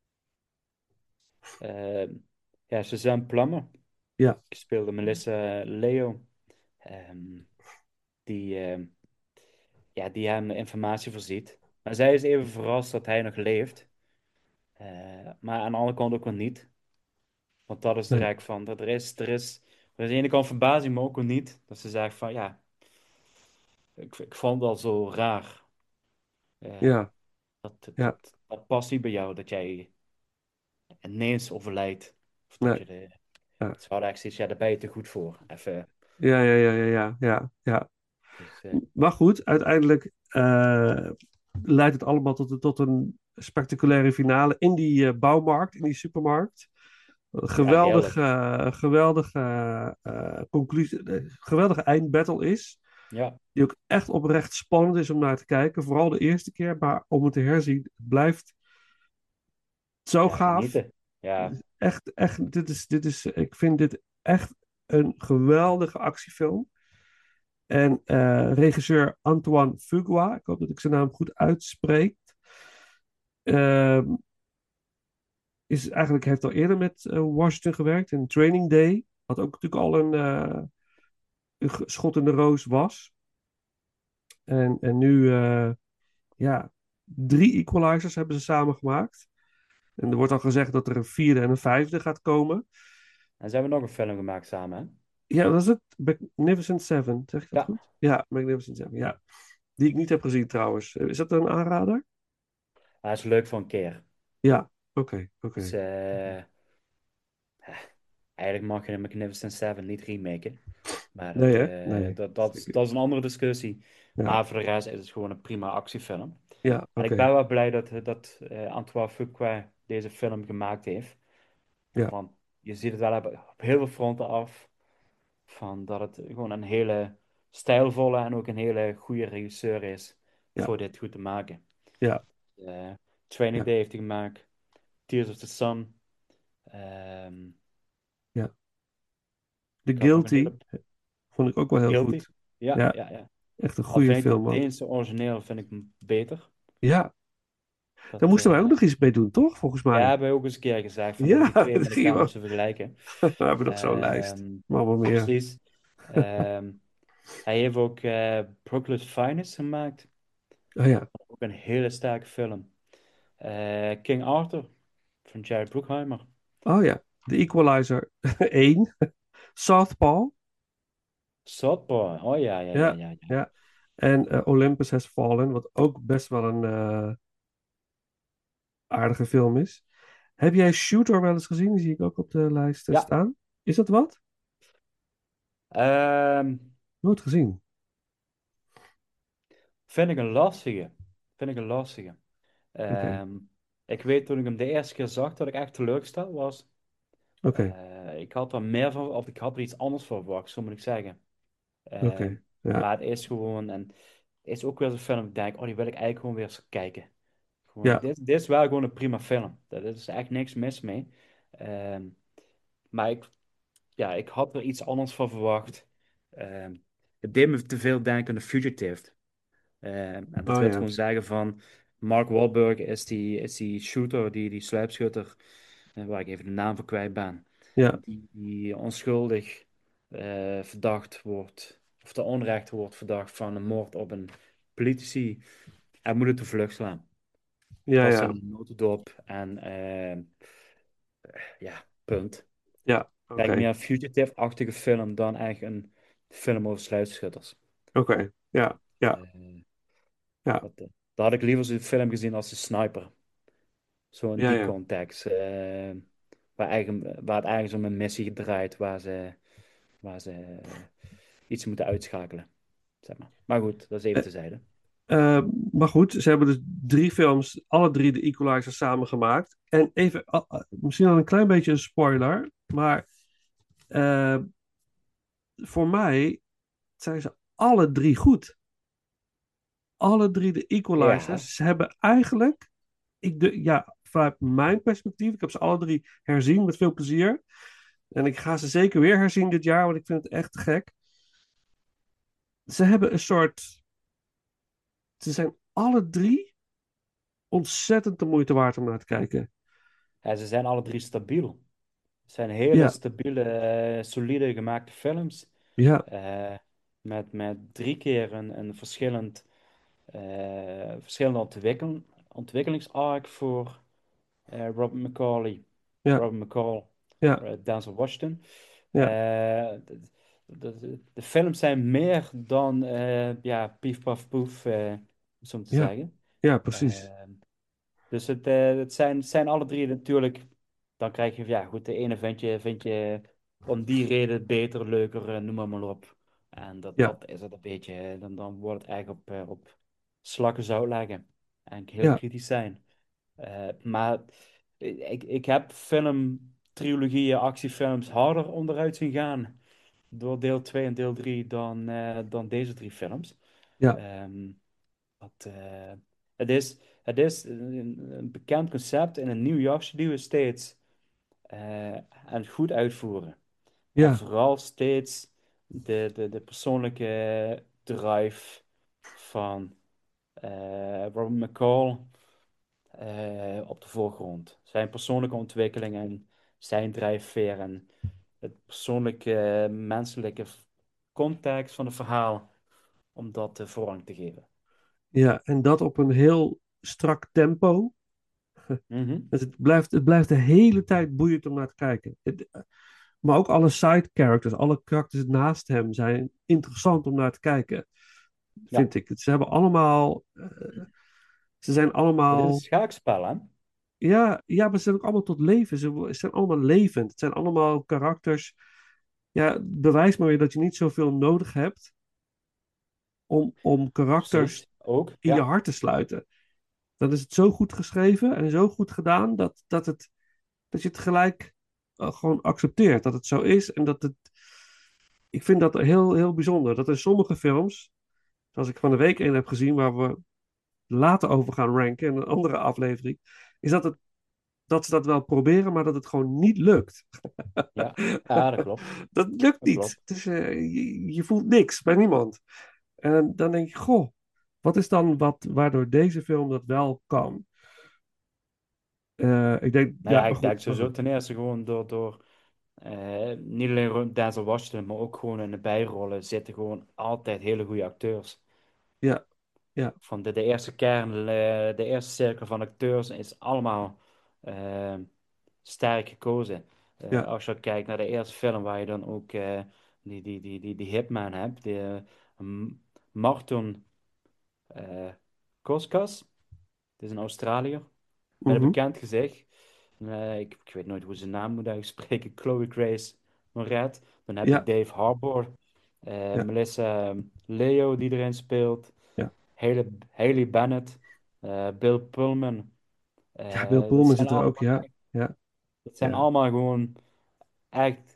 ehm, ja, Suzanne Plummer. ja, Die speelde Melissa Leo. Ehm, die, ehm, ja, die hem de informatie voorziet. Maar zij is even verrast dat hij nog leeft. Eh, maar aan de andere kant ook wel niet. Want dat is de nee, rijk van. Dat er is, er is, aan de ene kant verbazing, maar ook wel niet. Dat ze zegt van ja, ik, ik vond het al zo raar. Eh, ja, dat, ja, dat, dat past niet bij jou, dat jij ineens overlijdt. Of dat nee, je de. ja, Ze hadden echt zoiets, ja, daar ben je te goed voor. Even. ja, ja, ja, ja, ja, ja, ja. Dus, eh, Maar goed, uiteindelijk eh, leidt het allemaal tot, tot een spectaculaire finale in die eh, bouwmarkt, in die supermarkt. Een ja, geweldig, heerlijk. eh, geweldige, eh, conclusie, eh, geweldige eindbattle is. Ja, Die ook echt oprecht spannend is om naar te kijken. Vooral de eerste keer, maar om het te herzien, het blijft zo ja, gaaf. genieten. Ja, Echt, echt, dit is, dit is, ik vind dit echt een geweldige actiefilm. En eh, regisseur Antoine Fuqua, ik hoop dat ik zijn naam goed uitspreek, ehm, is eigenlijk, heeft al eerder met eh, Washington gewerkt in Training Day. Wat ook natuurlijk al een, eh, een ge- schot in de roos was. En, en nu, eh, ja, drie equalizers hebben ze samen gemaakt. En er wordt al gezegd dat er een vierde en een vijfde gaat komen. en ze hebben nog een film gemaakt samen, hè? Ja, dat is het. Magnificent Seven, zeg ik dat Ja, goed? Ja, Magnificent Seven, ja. Die ik niet heb gezien trouwens. Is dat een aanrader? hij is leuk voor een keer. Ja, oké, oké. Dus eh, eigenlijk mag je de Magnificent Seven niet remaken. Maar Nee, dat, hè? eh, Nee. dat, dat, dat is een andere discussie. Ja, Maar voor de rest is het gewoon een prima actiefilm. ja, En ik oké. ben wel blij dat, dat eh, Antoine Fuqua deze film gemaakt heeft. Ja, Want je ziet het wel op, op heel veel fronten af. Van dat het gewoon een hele stijlvolle en ook een hele goede regisseur is ja, voor dit goed te maken. ja, Eh Training ja, Day heeft hij gemaakt. Tears of the Sun. Ehm, ja. The ik had nog een Guilty. hele... Vond ik ook wel heel Guilty. goed. Ja, Ja, ja, ja. echt een Al goede vind ik film dat ook. Deense origineel vind ik hem beter. Ja, daar Dat, moesten wij ook eh, nog iets mee doen, toch? Volgens ja, mij. hebben we ook eens een keer gezegd van dat we Ja, die twee dat met elkaar gingen we. moesten vergelijken. We hebben nog zo'n lijst. Ehm, Maar wel meer. precies. Ehm, hij heeft ook eh Brooklyn's Finest gemaakt. Oh ja. Ook een hele sterke film. Eh, King Arthur van Jerry Bruckheimer. Oh ja. The Equalizer één. Southpaw. Southpaw. Oh ja, ja, ja, Ja, ja, ja. ja. En eh, Olympus Has Fallen, wat ook best wel een eh, aardige film is. Heb jij Shooter wel eens gezien? Die zie ik ook op de lijst eh, Ja. staan. Is dat wat? Ehm, Nooit gezien. vind ik een lastige. Vind ik een lastige. Oké, Ehm, ik weet toen ik hem de eerste keer zag dat ik echt teleurgesteld was. oké, Eh, ik had er meer van, of ik had er iets anders van verwacht, zo moet ik zeggen. Ehm, oké. Ja, maar het is gewoon, en het is ook weer zo'n film, ik denk, oh, die wil ik eigenlijk gewoon weer eens kijken. Gewoon, ja, dit, dit is wel gewoon een prima film. Daar is echt niks mis mee. Ehm, maar ik, ja, ik had er iets anders van verwacht. Ehm, het deed me te veel denken aan The Fugitive. Ehm, en dat oh wil ja, gewoon zeggen van Mark Wahlberg is die, is die shooter, die, die sluipschutter, eh, waar ik even de naam van kwijt ben, ja, die, die onschuldig eh, verdacht wordt, of te onrecht wordt verdacht van een moord op een politici. Hij moet het de vlucht slaan. ja, Vast in ja, een notendop en eh, ja, punt. ja, Kijk oké, meer een fugitive-achtige film dan eigenlijk een film over sluipschutters. oké, ja, ja, Eh, ja, dat, eh, daar had ik liever zo'n film gezien als de Sniper. Zo in ja, die ja. context. eh, waar, eigen, waar het eigenlijk om een missie draait, waar ze, waar ze eh, iets moeten uitschakelen. Zeg maar. Maar goed, dat is even Eh, tezijde. eh, maar goed, ze hebben dus drie films, alle drie de Equalizer samengemaakt. En even, ah, ah, misschien al een klein beetje een spoiler, maar eh, voor mij zijn ze alle drie goed. Alle drie de Ja, Equalizers. Ze hebben eigenlijk, ik de, ja, vanuit mijn perspectief, ik heb ze alle drie herzien met veel plezier. En ik ga ze zeker weer herzien dit jaar, want ik vind het echt te gek. Ze hebben een soort, ze zijn alle drie ontzettend de moeite waard om naar te kijken. ja, ze zijn alle drie stabiel. Het zijn hele Ja, stabiele, eh, solide gemaakte films. ja, Eh, met, met drie keer een, een verschillend, eh, verschillende ontwikkel, ontwikkelingsarc voor eh, Robert McCauley, ja, Robert McCall, ja, eh, Denzel Washington. Eh, ja, de, de, de- de films zijn meer dan eh, ja, pief paf poef, eh, om zo te ja, zeggen. ja, precies. Eh, dus het, eh, het zijn, het zijn alle drie natuurlijk. Dan krijg je, ja goed, de ene vind je, vind je om die reden beter, leuker, eh, noem maar, maar op. En dat, Ja, dat is het een beetje, eh, dan, dan wordt het eigenlijk op, eh, op slakken zout leggen. En heel ja, kritisch zijn. Eh, maar ik, ik heb filmtrilogieën, actiefilms harder onderuit zien gaan. Door deel twee en deel drie dan, eh, dan deze drie films. ja, Ehm, dat, eh, het is, het is een, een bekend concept in een nieuw jasje die we steeds eh, en goed uitvoeren. En ja, vooral steeds de, de, de persoonlijke drive van eh, Robert McCall eh, op de voorgrond. Zijn persoonlijke ontwikkeling en zijn drijfveer en het persoonlijke menselijke context van het verhaal, om dat de voorrang te geven. ja. En dat op een heel strak tempo. Mhm. Dus het blijft, het blijft de hele tijd boeiend om naar te kijken. Het, maar ook alle side characters, alle karakters naast hem zijn interessant om naar te kijken, Ja, vind ik. Ze hebben allemaal, eh, ze zijn het is een allemaal, schaakspel, hè? ja, ja, maar ze zijn ook allemaal tot leven. Ze, ze zijn allemaal levend. Het zijn allemaal karakters. Ja, bewijs maar weer dat je niet zoveel nodig hebt om, om karakters Precies, ook, in je ja. hart te sluiten. Dan is het zo goed geschreven en zo goed gedaan dat, dat, het, dat je het gelijk eh, gewoon accepteert. Dat het zo is en dat het. Ik vind dat heel, heel bijzonder. Dat in sommige films, zoals ik van de week een heb gezien, waar we later over gaan ranken in een andere aflevering, is dat het dat ze dat wel proberen, maar dat het gewoon niet lukt. Ja, ja, dat klopt. Dat lukt Dat niet. klopt. Dus eh, je, je voelt niks bij niemand. En dan denk je, goh, wat is dan wat waardoor deze film dat wel kan? Eh, ik denk, Nou ja, ja, maar ik denk goed. sowieso ten eerste gewoon door, door eh, niet alleen Denzel Washington, maar ook gewoon in de bijrollen zitten gewoon altijd hele goede acteurs. Ja, ja, Van de, de eerste kern, eh, de eerste cirkel van acteurs is allemaal eh, sterk gekozen. Eh, ja. als je kijkt naar de eerste film waar je dan ook eh, die, die, die, die, die hitman hebt, die, eh, M- Marton eh Koskas, het is een Australiër, met een Mhm. bekend gezicht. Eh, ik, ik weet nooit hoe zijn naam moet uitspreken, Chloe Grace Moretz. Dan heb je Ja, Dave Harbour, eh, ja, Melissa Leo die erin speelt. ja. Haley, Haley Bennett, eh, Bill Pullman. Ja, Bill Eh, dat Pullman zijn zit er ook, allemaal, ja. Ja, dat zijn ja. allemaal gewoon echt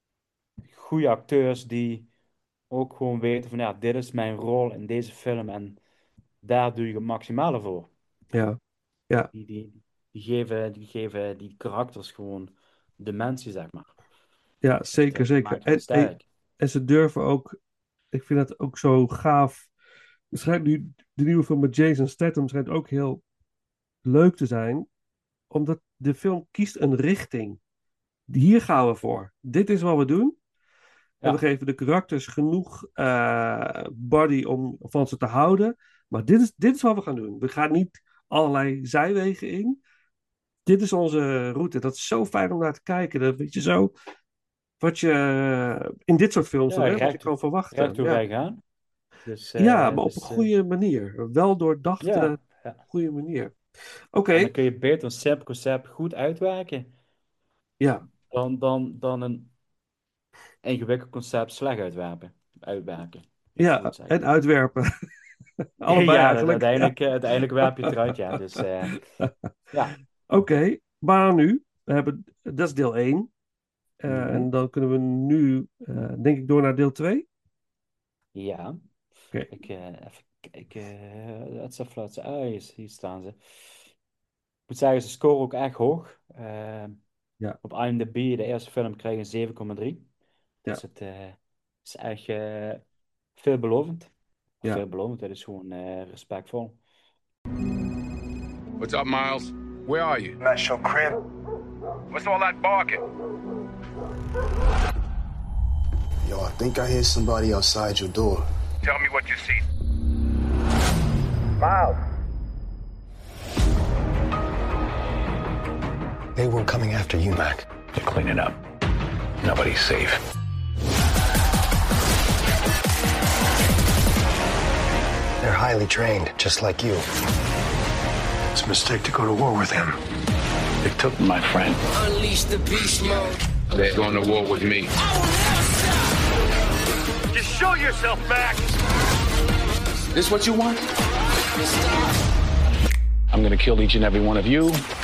goede acteurs die ook gewoon weten van ja, dit is mijn rol in deze film en daar doe je het maximale voor. Ja, ja. Die, die, die geven, die geven die karakters gewoon dimensie, zeg maar. Ja, Dat, zeker, eh, dat zeker. maakt hun En, en, sterk. en ze durven ook, ik vind het ook zo gaaf. Het schijnt nu, de nieuwe film met Jason Statham schijnt ook heel leuk te zijn, omdat de film kiest een richting. Hier gaan we voor. Dit is wat we doen. En we Ja, geven de karakters genoeg eh, body om van ze te houden. Maar dit is, dit is wat we gaan doen. We gaan niet allerlei zijwegen in. Dit is onze route. Dat is zo fijn om naar te kijken. Dat weet je zo. Wat je eh, in dit soort films ja dan, hè, wat je recht, kan recht verwachten. toe Ja, recht aan. Dus, ja, eh, maar op een dus eh, goede manier. Wel ja, doordachte, ja. goede manier. En dan Oké, kun je beter een simpel concept goed uitwerken ja, dan, dan, dan een ingewikkeld concept slecht uitwerken. Uitwerken, moet ik zo ja, goed zeggen. en uitwerpen. Allebei Ja, dat, eigenlijk. Ja. uiteindelijk, eh, uiteindelijk werp je het eruit, ja. Dus eh, ja, Oké, maar nu, we hebben, dat is deel één. Eh, mhm. en dan kunnen we nu, eh, denk ik, door naar deel twee. Ja. Oké, Ik, eh, even kijken. Dat is even laten. Ah, hier, hier staan ze. Ik moet zeggen, ze scoren ook echt hoog. Eh, ja, op IMDb, de eerste film, kreeg een zeven komma drie. Dus ja, het eh, is echt eh, veelbelovend. Of ja. veelbelovend, het is gewoon eh, respectvol. What's up, Miles? Where are you? Not your crib. What's all that barking? Yo, I think I hear somebody outside your door. Tell me what you see. Miles. They were coming after you, Mac. They're cleaning up. Nobody's safe. They're highly trained, just like you. It's a mistake to go to war with him. They took my friend. Unleash the beast mode. They're going to war with me. Just show yourself, Mac. This what you want? I'm gonna kill each and every one of you.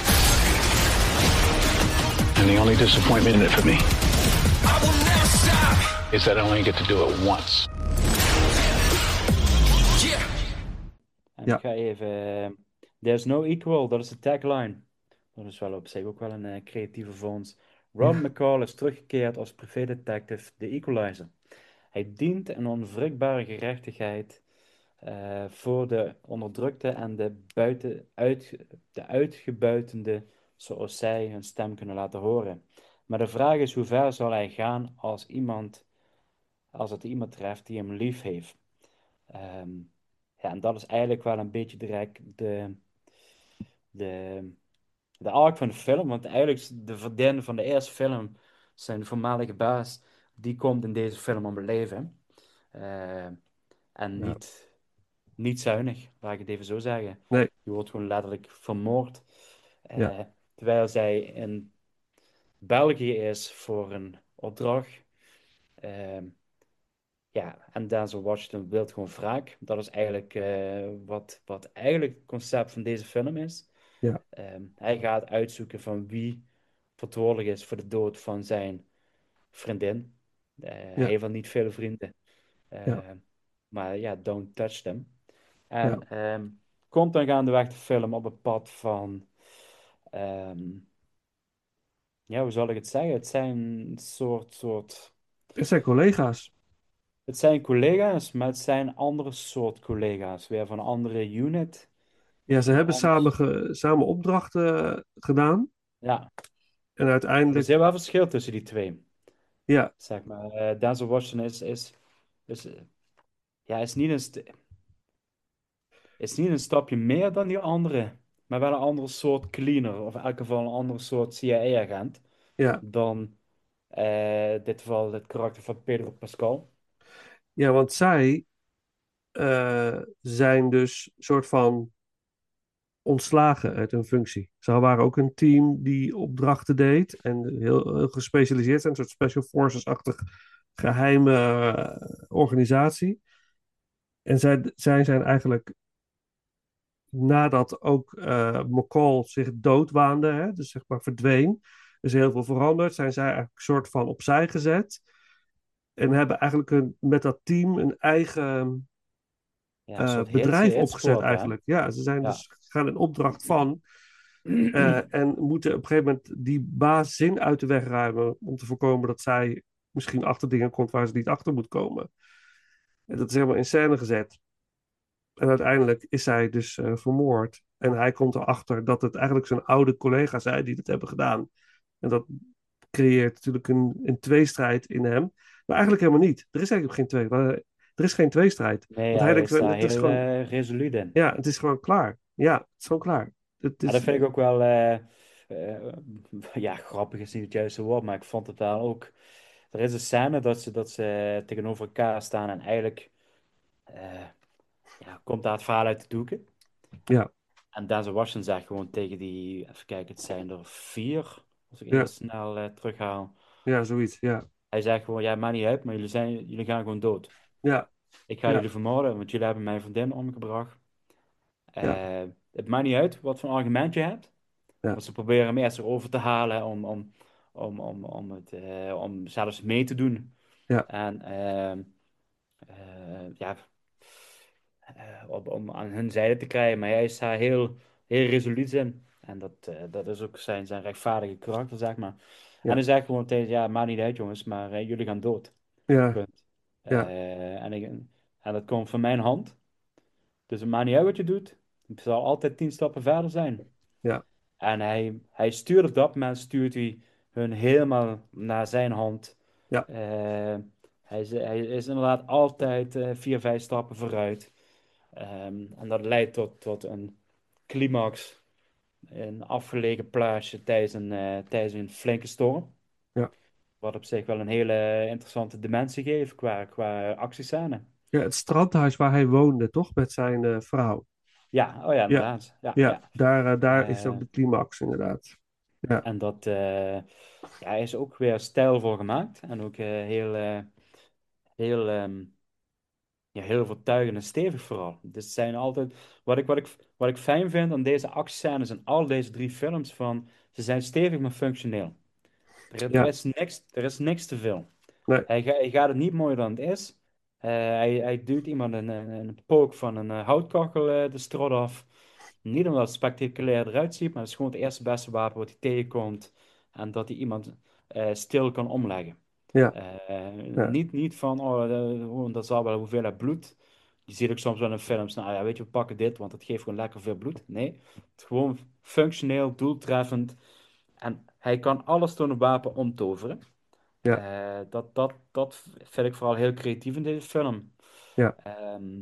And the only disappointment in it for me is that I only get to do it once. En Ja. ik ga even. eh, There's no equal, dat is de tagline. Dat is wel op zich ook wel een eh, creatieve vondst. Ron McCall is teruggekeerd als privédetective The Equalizer. Hij dient een onwrikbare gerechtigheid eh, voor de onderdrukte en de, buiten, uit, de uitgebuitende, zoals zij hun stem kunnen laten horen. Maar de vraag is, hoe ver zal hij gaan als iemand, als het iemand treft die hem lief heeft? Ehm, ja, en dat is eigenlijk wel een beetje direct de, de, de arc van de film. Want eigenlijk is de vriendin van de eerste film, zijn voormalige baas, die komt in deze film om het leven. Eh, en Ja. niet, niet zuinig, laat ik het even zo zeggen. Nee, Die wordt gewoon letterlijk vermoord. Eh, ja, terwijl zij in België is voor een opdracht. Ehm, ja, en Denzel Washington wil gewoon wraak. Dat is eigenlijk eh, wat, wat eigenlijk het concept van deze film is. ja, Ehm, hij gaat uitzoeken van wie verantwoordelijk is voor de dood van zijn vriendin. Eh, hij ja, heeft wel niet veel vrienden. ja, Eh, maar ja, don't touch them. ja, En ehm, komt dan gaandeweg de film op het pad van ehm, ja, hoe zal ik het zeggen? Het zijn een soort, soort... Het zijn collega's. Het zijn collega's, maar het zijn andere soort collega's. Weer van een andere unit. Ja, ze Een hebben samen, anders... ge- samen opdrachten gedaan. Ja, En er is uiteindelijk, heel wel verschil tussen die twee. ja, Zeg maar, eh Denzel Washington is, is, is, eh, ja, is niet een, st- is niet een stapje meer dan die andere. Maar wel een andere soort cleaner. Of in elk geval een andere soort C I A-agent. ja, Dan eh, in dit geval het karakter van Pedro Pascal. ja, want zij eh, zijn dus soort van ontslagen uit hun functie. Ze waren ook een team die opdrachten deed en heel, heel gespecialiseerd zijn, een soort special forces-achtig geheime eh, organisatie. En zij, zij zijn eigenlijk, nadat ook eh McCall zich dood waande, hè, dus zeg maar verdween, is heel veel veranderd, zijn zij eigenlijk een soort van opzij gezet. En hebben eigenlijk een, met dat team een eigen Ja, een eh, soort hits, bedrijf hits opgezet squad, hè? eigenlijk. Ja, ze zijn Ja. dus gaan in opdracht van eh, en moeten op een gegeven moment die baas zin uit de weg ruimen om te voorkomen dat zij misschien achter dingen komt waar ze niet achter moet komen. En dat is helemaal in scène gezet. En uiteindelijk is zij dus eh, vermoord. En hij komt erachter dat het eigenlijk zijn oude collega's zijn die dat hebben gedaan. En dat creëert natuurlijk een, een tweestrijd in hem. Maar eigenlijk helemaal niet. Er is eigenlijk geen twee. maar Er is geen tweestrijd. Nee, Want hij hij denkt, is wel, daar het is heel gewoon, eh, resoluut in. ja, het is gewoon klaar. Ja, het is gewoon klaar. Het Ja, dat is, vind ik ook wel, eh, eh, ja, grappig is niet het juiste woord, maar ik vond het wel ook. Er is een scène dat ze, dat ze tegenover elkaar staan en eigenlijk eh, ja, komt daar het verhaal uit de doeken. ja, En Denzel Washington zegt gewoon tegen die, even kijken, het zijn er vier, als ik heel ja, snel eh, terughaal. ja, zoiets. Ja, Hij zegt gewoon, ja, maakt niet uit, maar jullie, zijn, jullie gaan gewoon dood. ja, Ik ga ja, jullie vermoorden, want jullie hebben mijn vriendin omgebracht. ja, Eh, het maakt niet uit wat voor argument je hebt. ja, Want ze proberen hem eerst erover te halen om, om, om, om, om, het, eh, om zelfs mee te doen. ja, En ehm, eh, ja, eh, om, om aan hun zijde te krijgen. Maar hij is daar heel, heel resoluut in. En dat, eh, dat is ook zijn, zijn rechtvaardige karakter, zeg maar. En ja, hij zegt gewoon tegen, ja, maakt niet uit jongens, maar eh, jullie gaan dood. ja, Punt. ja, Eh, en, ik, en dat komt van mijn hand. Dus het maakt niet uit wat je doet. Het zal altijd tien stappen verder zijn. ja, En hij, hij stuurt op dat moment stuurt hij hun helemaal naar zijn hand. ja, Eh, hij, is, hij is inderdaad altijd eh, vier, vijf stappen vooruit. Ehm, en dat leidt tot, tot een climax, een afgelegen plaatsje tijdens een, eh, tijdens een flinke storm. ja. Wat op zich wel een hele interessante dimensie geeft qua, qua actiescène. Ja, het strandhuis waar hij woonde, toch? Met zijn eh, vrouw. Ja, oh ja, Ja, inderdaad. Ja, ja, ja. daar, eh, daar is Eh, ook de climax, inderdaad. Ja, en dat eh, ja, hij is ook weer stijlvol gemaakt. En ook eh, heel, eh, heel, ehm, ja, heel overtuigend en stevig vooral. Dus het zijn altijd... Wat ik, wat ik, wat ik fijn vind aan deze actiescènes en al deze drie films, van, ze zijn stevig maar functioneel. Er, er ja, is niks, er is niks te veel. nee, Hij, ga- hij gaat het niet mooier dan het is. Eh, hij, hij duwt iemand een, een, een pook van een eh, houtkachel eh, de strot af. Niet omdat het spectaculair eruit ziet, maar het is gewoon het eerste beste wapen wat hij tegenkomt. En dat hij iemand eh, stil kan omleggen. ja, Eh, ja, niet, niet van, oh, eh, oh, dat zal wel hoeveelheid bloed. Je ziet ook soms wel in films, nou ja, weet je, we pakken dit, want het geeft gewoon lekker veel bloed. Nee, het is gewoon functioneel, doeltreffend. En hij kan alles door een wapen omtoveren. ja, Eh, dat, dat, dat vind ik vooral heel creatief in deze film. ja, Ehm,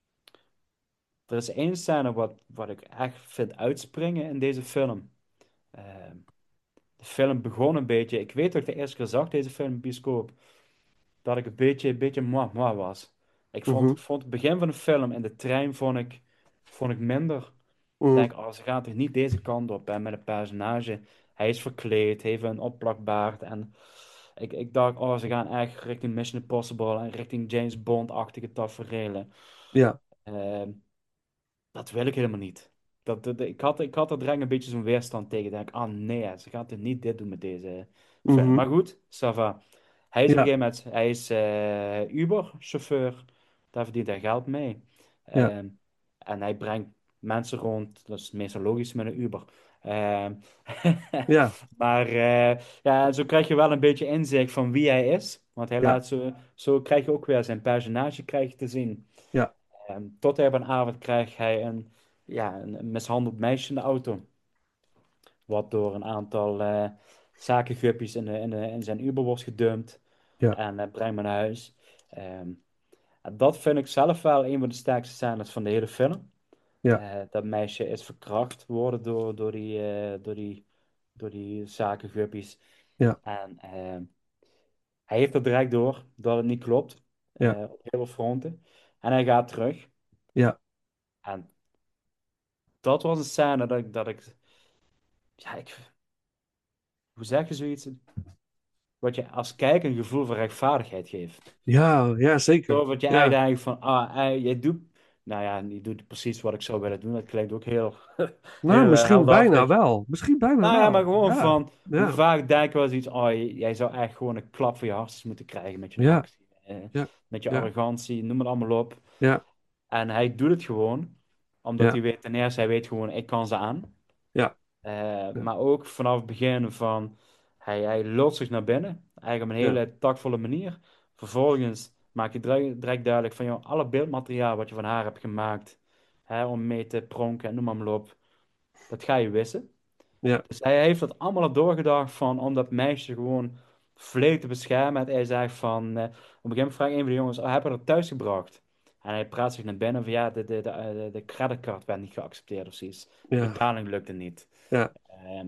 er is één scène wat, wat ik echt vind uitspringen in deze film. Ehm, de film begon een beetje. Ik weet dat ik de eerste keer zag deze film in bioscoop, dat ik een beetje, een beetje moi, moi was. Ik vond, mhm, vond het begin van de film in de trein vond ik, vond ik minder. Ik mhm, denk, oh, ze gaat toch niet deze kant op hè, met een personage. Hij is verkleed, heeft een opplakbaard. En ik, ik dacht, oh, ze gaan echt richting Mission Impossible en richting James Bond-achtige tafereelen. ja, Ehm, dat wil ik helemaal niet. Dat, dat, ik had, ik had er direct een beetje zo'n weerstand tegen. Ik denk, ah nee, ze gaat er niet dit doen met deze film. mhm, Maar goed, ça va. Hij is op een ja, gegeven moment, hij is eh, Uber-chauffeur. Daar verdient hij geld mee. ja, Ehm, en hij brengt mensen rond. Dat is meestal logisch met een Uber. Ehm, Ja, maar uh, ja, zo krijg je wel een beetje inzicht van wie hij is. Want hij ja, laat zo, zo krijg je ook weer zijn personage krijg je te zien. ja, Ehm, tot hij op een avond krijgt hij een, ja, een, een mishandeld meisje in de auto. Wat door een aantal uh, zakenguppies in, de, in, de, in zijn Uber wordt gedumpt. ja, En uh, brengt me naar huis. Ehm, en dat vind ik zelf wel een van de sterkste scènes van de hele film. ja, Uh, dat meisje is verkracht worden door, door die, uh, door die, door die zakenguppies. ja, En uh, hij heeft er direct door dat het niet klopt. ja, Uh, op heel veel fronten. En hij gaat terug. ja, En dat was een scène dat ik, dat ik, ja, ik, hoe zeg je zoiets? Wat je als kijker een gevoel van rechtvaardigheid geeft. ja, ja, zeker. Zo, wat je Ja, eigenlijk denkt van, ah, hij, jij doet, nou ja, je doet precies wat ik zou willen doen. Dat klinkt ook heel, nou, heel uh, misschien bijna heldhaftig. wel. Misschien bijna Nou ja, maar wel. gewoon Ja, van, hoe ja, vaak denken we wel eens iets, oh, j- jij zou echt gewoon een klap voor je hartjes moeten krijgen met je ja, actie. eh, ja, met je ja, arrogantie, noem het allemaal op. ja, En hij doet het gewoon, omdat hij ja, weet, ten eerste, hij weet gewoon, ik kan ze aan. ja, Eh, ja, maar ook vanaf het begin van, hij, hij lult zich naar binnen, eigenlijk op een ja, hele tactvolle manier. Vervolgens maak je direct direct duidelijk van, joh, alle beeldmateriaal wat je van haar hebt gemaakt, hè, om mee te pronken en noem maar, maar op, dat ga je wissen. ja, Dus hij heeft dat allemaal al doorgedacht van, om dat meisje gewoon volledig te beschermen. En hij zegt van, eh, op een gegeven moment vraagt een van de jongens, oh, heb je dat thuis gebracht? En hij praat zich naar binnen van, ja, de, de, de, de, de creditcard werd niet geaccepteerd of zoiets. De ja, betaling lukte niet. ja, Ehm,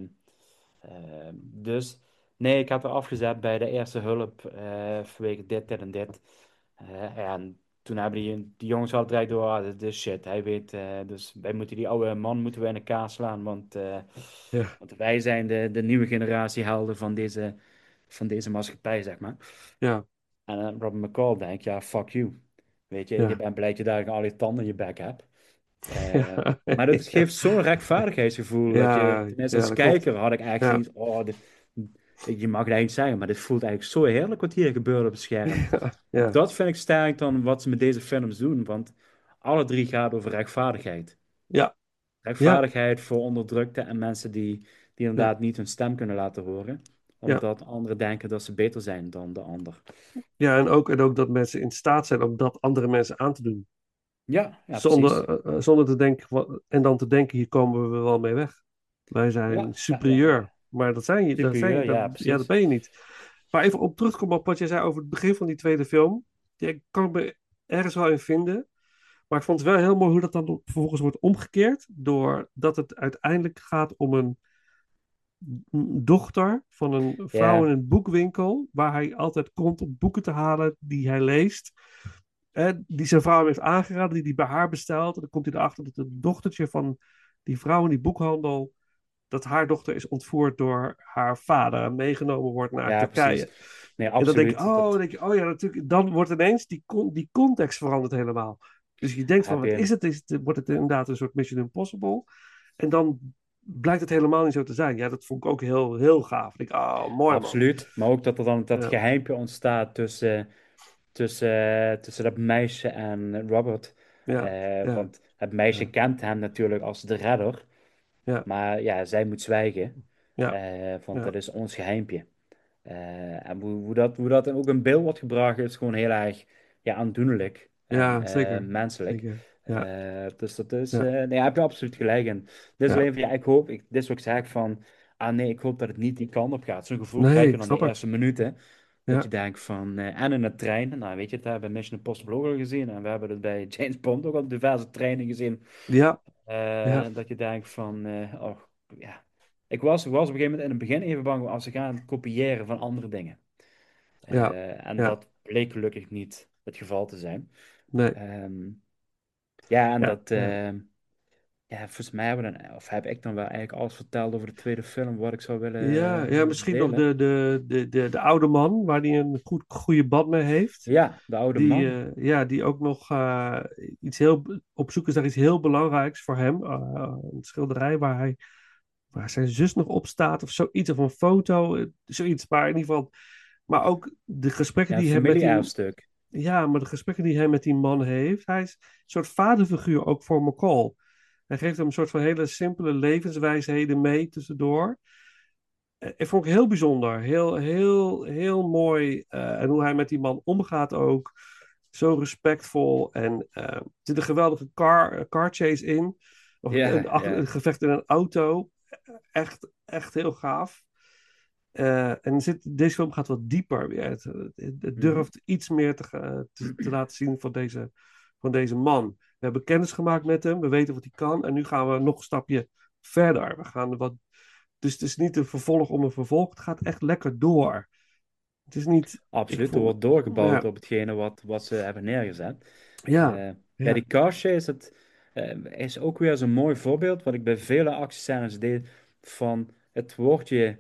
ehm, dus, nee, ik had er afgezet bij de eerste hulp, eh vanwege dit, dit en dit. Eh, en toen hebben die, die jongens al direct door, ah, dit is shit, hij weet, eh, dus wij moeten die oude man moeten we in elkaar slaan, want, eh, ja, want wij zijn de, de nieuwe generatie helden van deze, van deze maatschappij, zeg maar. ja, En uh, Robert McCall denkt, ja, fuck you. Weet je, je ja, bent blij dat je daar al je tanden in je bek hebt. Eh, ja, maar dat geeft zo'n rechtvaardigheidsgevoel, dat je, ja, tenminste ja, als dat klopt. kijker had ik eigenlijk Ja, zoiets, oh, dit, je mag het eigenlijk zeggen, maar dit voelt eigenlijk zo heerlijk wat hier gebeurt op het scherm. ja, En ja, dat vind ik sterk dan wat ze met deze films doen, want alle drie gaat over rechtvaardigheid. ja, ja, Rechtvaardigheid voor onderdrukte en mensen die, die ja, inderdaad niet hun stem kunnen laten horen, ja. omdat anderen denken dat ze beter zijn dan de ander. Ja, en ook, en ook dat mensen in staat zijn om dat andere mensen aan te doen. Ja, ja, precies. Zonder, eh, eh, zonder te denken, wat- en dan te denken, hier komen we wel mee weg. Wij zijn Ja, ja, ja, superieur. ja. Maar dat zijn je, dat zijn je, Superieur, dat, ja, ja, dat precies. ben je niet. Maar even op terug te komen op wat jij zei over het begin van die tweede film. Ja, ik kan me ergens wel in vinden. Maar ik vond het wel heel mooi hoe dat dan vervolgens wordt omgekeerd. Doordat het uiteindelijk gaat om een dochter van een vrouw Ja, in een boekwinkel. Waar hij altijd komt om boeken te halen die hij leest. Eh, die zijn vrouw hem heeft aangeraden, die hij bij haar bestelt. En dan komt hij erachter dat het dochtertje van die vrouw in die boekhandel, dat haar dochter is ontvoerd door haar vader en meegenomen wordt naar ja, Turkije. precies. Nee, En dan denk je, absoluut. oh, dan Dat denk je, oh ja, natuurlijk. Dan wordt ineens die, con- die context veranderd helemaal. Dus je denkt van, heb wat is je. het? Is het? Wordt het inderdaad een soort Mission Impossible? En dan blijkt het helemaal niet zo te zijn. Ja, dat vond ik ook heel, heel gaaf. Ik denk, oh, mooi man. Absoluut. Maar ook dat er dan dat Ja, geheimpje ontstaat tussen, tussen, tussen dat meisje en Robert. ja, Eh, ja, want het meisje ja, kent hem natuurlijk als de redder. ja, Maar ja, zij moet zwijgen. ja, Eh, want dat ja, is ons geheimpje. Eh, en hoe, hoe dat, hoe dat ook in beeld wordt gebracht, is gewoon heel erg ja, aandoenlijk en ja, eh, zeker. menselijk. Zeker. Ja, Eh, dus dat is, ja, eh, nee, daar heb je absoluut gelijk in. Dit is ja. alleen van, ja, ik hoop, ik, dit is wat ik zeg van, ah nee, ik hoop dat het niet die kant op gaat. Zo'n gevoel krijg Nee, je ik dan de snap het. eerste minuten, dat je Ja, denkt van, eh, en in de trein, nou weet je, het hebben we bij Mission Impossible ook al gezien, en we hebben het bij James Bond ook al diverse treinen gezien, ja, eh, ja, dat je denkt van, eh, oh, ja. Ik was, ik was op een gegeven moment in het begin even bang als ze gaan kopiëren van andere dingen. ja, Eh, en ja. dat bleek gelukkig niet het geval te zijn. Nee, Ehm, ja, en ja, dat, ja. ehm, ja, volgens mij hebben we dan, of heb ik dan wel eigenlijk alles verteld over de tweede film, wat ik zou Ja, willen, ja, willen misschien nog delen. de, de, de, de, de oude man, waar hij een goed, goede band mee heeft. Ja, de oude Die, man. eh, ja, die ook nog eh, iets heel, op zoek is naar iets heel belangrijks voor hem. Eh, een schilderij waar, hij, waar zijn zus nog op staat of zoiets, of een foto, eh, zoiets. Maar in ieder geval, maar ook de gesprekken Ja, een die hij met die, familie-erfstuk. ja, maar de gesprekken die hij met die man heeft. Hij is een soort vaderfiguur ook voor McCall. Hij geeft hem een soort van hele simpele levenswijsheden mee tussendoor. Eh, Ik vond ik heel bijzonder. Heel, heel, heel mooi. Eh, en hoe hij met die man omgaat ook. Zo respectvol. En eh, er zit een geweldige car, car chase in. Of een, Ja, ach- een ja. gevecht in een auto. Echt, echt heel gaaf. Eh, en zit, deze film gaat wat dieper. Ja, het, het, het Mhm. durft iets meer te, ga- te, te laten zien van deze, van deze man. We hebben kennis gemaakt met hem. We weten wat hij kan. En nu gaan we nog een stapje verder. We gaan wat, dus het is niet een vervolg om een vervolg. Het gaat echt lekker door. Het is niet... Ik Absoluut, er vond... wordt doorgebouwd Ja, op hetgene wat, wat ze hebben neergezet. ja, Eh, ja, ja, die car chase, het, eh, is ook weer zo'n mooi voorbeeld, wat ik bij vele actiescènes deed, van het woordje,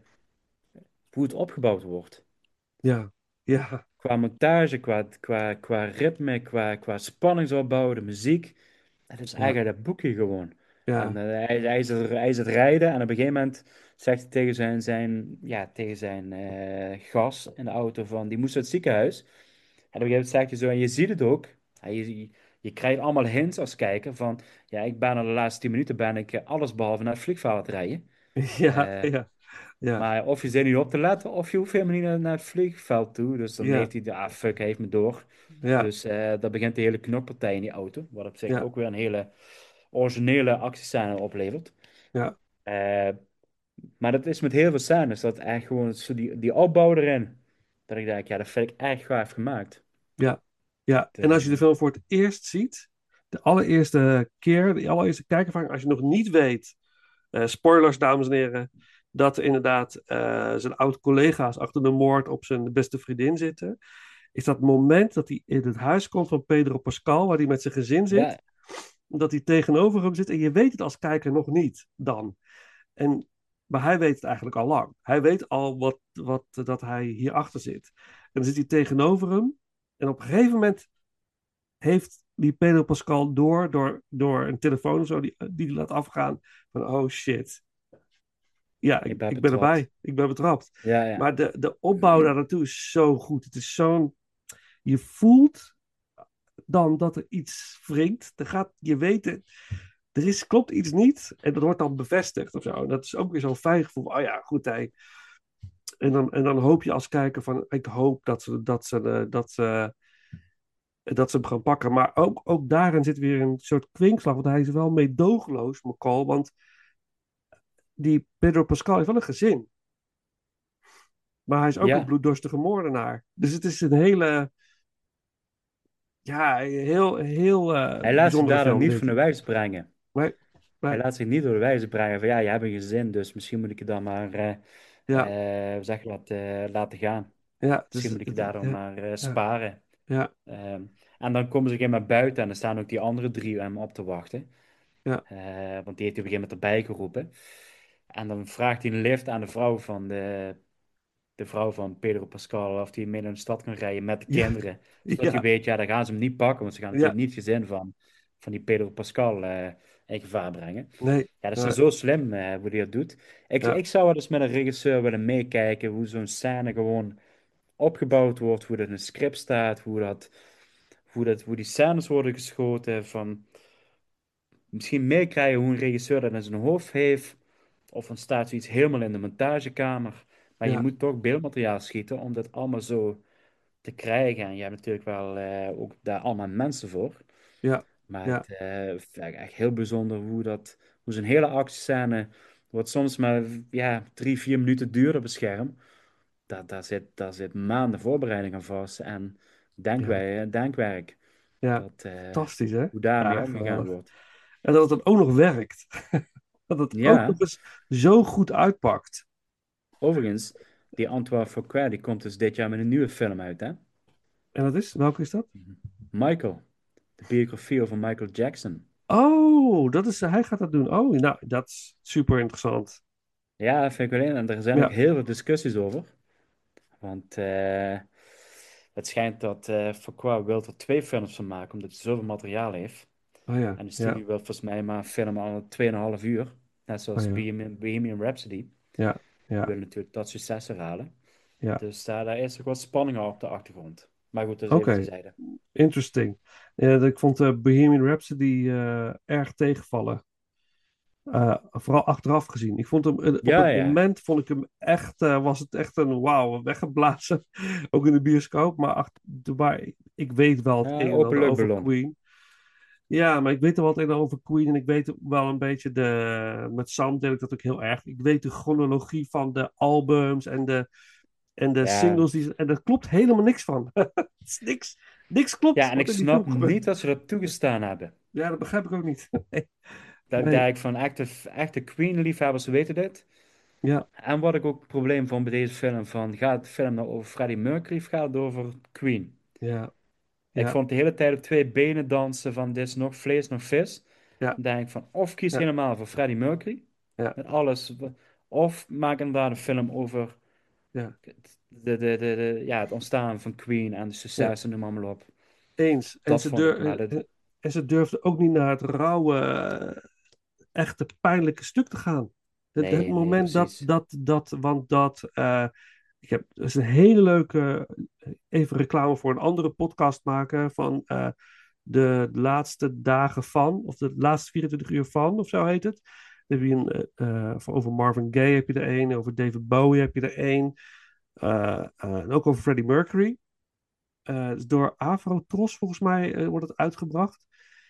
hoe het opgebouwd wordt. ja, ja, Qua montage, qua, qua, qua ritme, qua, qua spanningsopbouw, de muziek. Het is ja, eigenlijk dat boekje gewoon. En ja, eh, hij, hij, is het, hij is het rijden en op een gegeven moment zegt hij tegen zijn, zijn, ja, tegen zijn eh, gas in de auto van, die moest naar het ziekenhuis. En op een gegeven moment zegt hij zo, en je ziet het ook. Hij- Je, je krijgt allemaal hints als kijker van, ja, ik ben al de laatste tien minuten ben ik eh, alles behalve naar het vliegveld aan het rijden. ja, Eh, ja, ja, maar of je zit niet op te letten, of je hoeft helemaal niet naar, naar het vliegveld toe. Dus dan ja, heeft hij, de- ah fuck, hij heeft me door. ja, Dus eh dan begint de hele knokpartij in die auto. Wat op zich ja, ook weer een hele originele actiescène oplevert. ja, Eh, maar dat is met heel veel scènes, dat echt gewoon zo die, die opbouw erin. Dat ik denk, ja, dat vind ik echt gaaf gemaakt. ja, ja. De, En als je de film voor het eerst ziet, de allereerste keer, de allereerste kijkervaring, als je nog niet weet, eh, spoilers dames en heren, dat inderdaad eh, zijn oud-collega's achter de moord op zijn beste vriendin zitten, is dat moment dat hij in het huis komt van Pedro Pascal, waar hij met zijn gezin zit, ja, dat hij tegenover hem zit en je weet het als kijker nog niet dan. En, maar hij weet het eigenlijk al lang. Hij weet al wat, wat, dat hij hierachter zit. En dan zit hij tegenover hem. En op een gegeven moment heeft die Pedro Pascal door, door, door een telefoon of zo, die, die hij laat afgaan, van oh shit. Ja, ik ik, ben ik ben betrapt. erbij. Ik ben betrapt. Ja, ja. Maar de, de opbouw daar naartoe is zo goed. Het is zo'n... Je voelt dan dat er iets wringt. Er gaat, je weet het. Er is, klopt iets niet. En dat wordt dan bevestigd of zo. En dat is ook weer zo'n fijn gevoel. Oh ja, goed. Hij, en, dan, en dan hoop je als kijker van... Ik hoop dat ze, dat ze, eh, dat ze, dat ze hem gaan pakken. Maar ook, ook daarin zit weer een soort kwinkslag. Want hij is wel meedogenloos, McCall. Want die Pedro Pascal heeft wel een gezin. Maar hij is ook een Ja, bloeddorstige moordenaar. Dus het is een hele... Ja, heel, heel eh, hij laat zich bijzondere daardoor film niet van dit. de wijs brengen. Nee, Hij nee. laat zich niet door de wijze brengen van ja, je hebt een gezin, dus misschien moet ik je dan maar, eh Ja, eh, hoe zeg je dat, eh, laten gaan. ja, Misschien dus, moet ik je het- daardoor ja, maar eh, ja, sparen. ja, Ehm, en dan komen ze een keer maar buiten en dan staan ook die andere drie hem op te wachten. ja, Eh, want die heeft hij op een gegeven moment erbij geroepen. En dan vraagt hij een lift aan de vrouw van de, de vrouw van Pedro Pascal of hij mee naar de stad kan rijden met de ja, kinderen. Zodat hij ja, weet, ja, dan gaan ze hem niet pakken, want ze gaan ja, natuurlijk niet het gezin van, van die Pedro Pascal eh, in gevaar brengen. nee, Ja, dat is nee, zo slim eh, hoe hij dat doet. Ik, ja, ik zou wel eens met een regisseur willen meekijken hoe zo'n scène gewoon opgebouwd wordt, hoe dat in een script staat, hoe dat, hoe dat, hoe die scènes worden geschoten, van misschien meekrijgen hoe een regisseur dat in zijn hoofd heeft, of dan staat zoiets helemaal in de montagekamer. Maar je ja, moet toch beeldmateriaal schieten om dat allemaal zo te krijgen. En je hebt natuurlijk wel eh, ook daar allemaal mensen voor. ja, Maar ja, het eh, vind ik echt heel bijzonder hoe dat, hoe zo'n hele actiescène, wat soms maar ja, drie, vier minuten duurt op het scherm, daar, daar zit, daar zit maanden voorbereiding aan vast en ja, denkwerk, denkwerk ja. dat, eh, Fantastisch, hè? hoe daarmee Ja, omgegaan geweldig. wordt. En dat het dan ook nog werkt. Dat het ook nog Ja, eens zo goed uitpakt. overigens, die Antoine Fuqua, die komt dus dit jaar met een nieuwe film uit, hè? En dat is, welke is dat? Michael, de biografie over Michael Jackson. Oh, dat is, hij gaat dat doen. Oh, nou, dat is super interessant. Ja, dat vind ik wel in. En er zijn ook Ja, heel veel discussies over. Want eh, het schijnt dat eh Fuqua wil er twee films van maken, omdat hij zoveel materiaal heeft. oh ja, En de ja, studio wil volgens mij maar filmen al tweeënhalf uur. Net oh zoals ja, Bohemian, Bohemian Rhapsody. ja, Die ja, willen natuurlijk dat succes herhalen. ja. Dus daar, daar is ook wat spanning op de achtergrond. Maar goed, dat is even Oké, terzijde. interesting. Ja, ik vond uh, Bohemian Rhapsody eh, erg tegenvallen. Uh, vooral achteraf gezien. Ik vond hem, uh, op Ja, het ja. moment vond ik hem echt, uh, was het echt een wauw, weggeblazen. Ook in de bioscoop. Maar, achter, maar ik weet wel het Ja, een en ander over openluchtballon. Queen. Ja, maar ik weet er wel het een en ander over Queen. En ik weet wel een beetje de. Met Sam deel ik dat ook heel erg. Ik weet de chronologie van de albums en de, en de Ja. singles. Die, en daar klopt helemaal niks van. Het is niks, niks klopt Ja, en ik wat in die snap film gebeurt. niet dat ze dat toegestaan hebben. Ja, dat begrijp ik ook niet. Nee. Dat Nee. denk ik van echte, echte Queen-liefhebbers weten dit. Ja. En wat ik ook het probleem vond bij deze film, van gaat de film nou over Freddie Mercury of gaat het over Queen? Ja. Ik Ja. vond de hele tijd op twee benen dansen van dit is nog vlees, nog vis. Ja. Dan denk ik van of kies Ja. helemaal voor Freddie Mercury, Ja. met alles, of maak inderdaad een film over Ja. de, de, de, de, ja, het ontstaan van Queen en de successen, noem maar, maar op. Eens. En Dat ze, vond ik, dur maar dat, en ze durfde ook niet naar het rauwe, eh, echte pijnlijke stuk te gaan. Het, nee, het nee, moment dat, precies. dat, dat, want dat, uh, ik heb, dat is een hele leuke, even reclame voor een andere podcast maken van uh, de, de laatste dagen van, of de laatste vierentwintig uur van, of zo heet het. Dan heb je een, uh, uh, over Marvin Gaye heb je er één, over David Bowie heb je er één, uh, uh, en ook over Freddie Mercury. Uh, dus door Afrotros volgens mij uh, wordt het uitgebracht.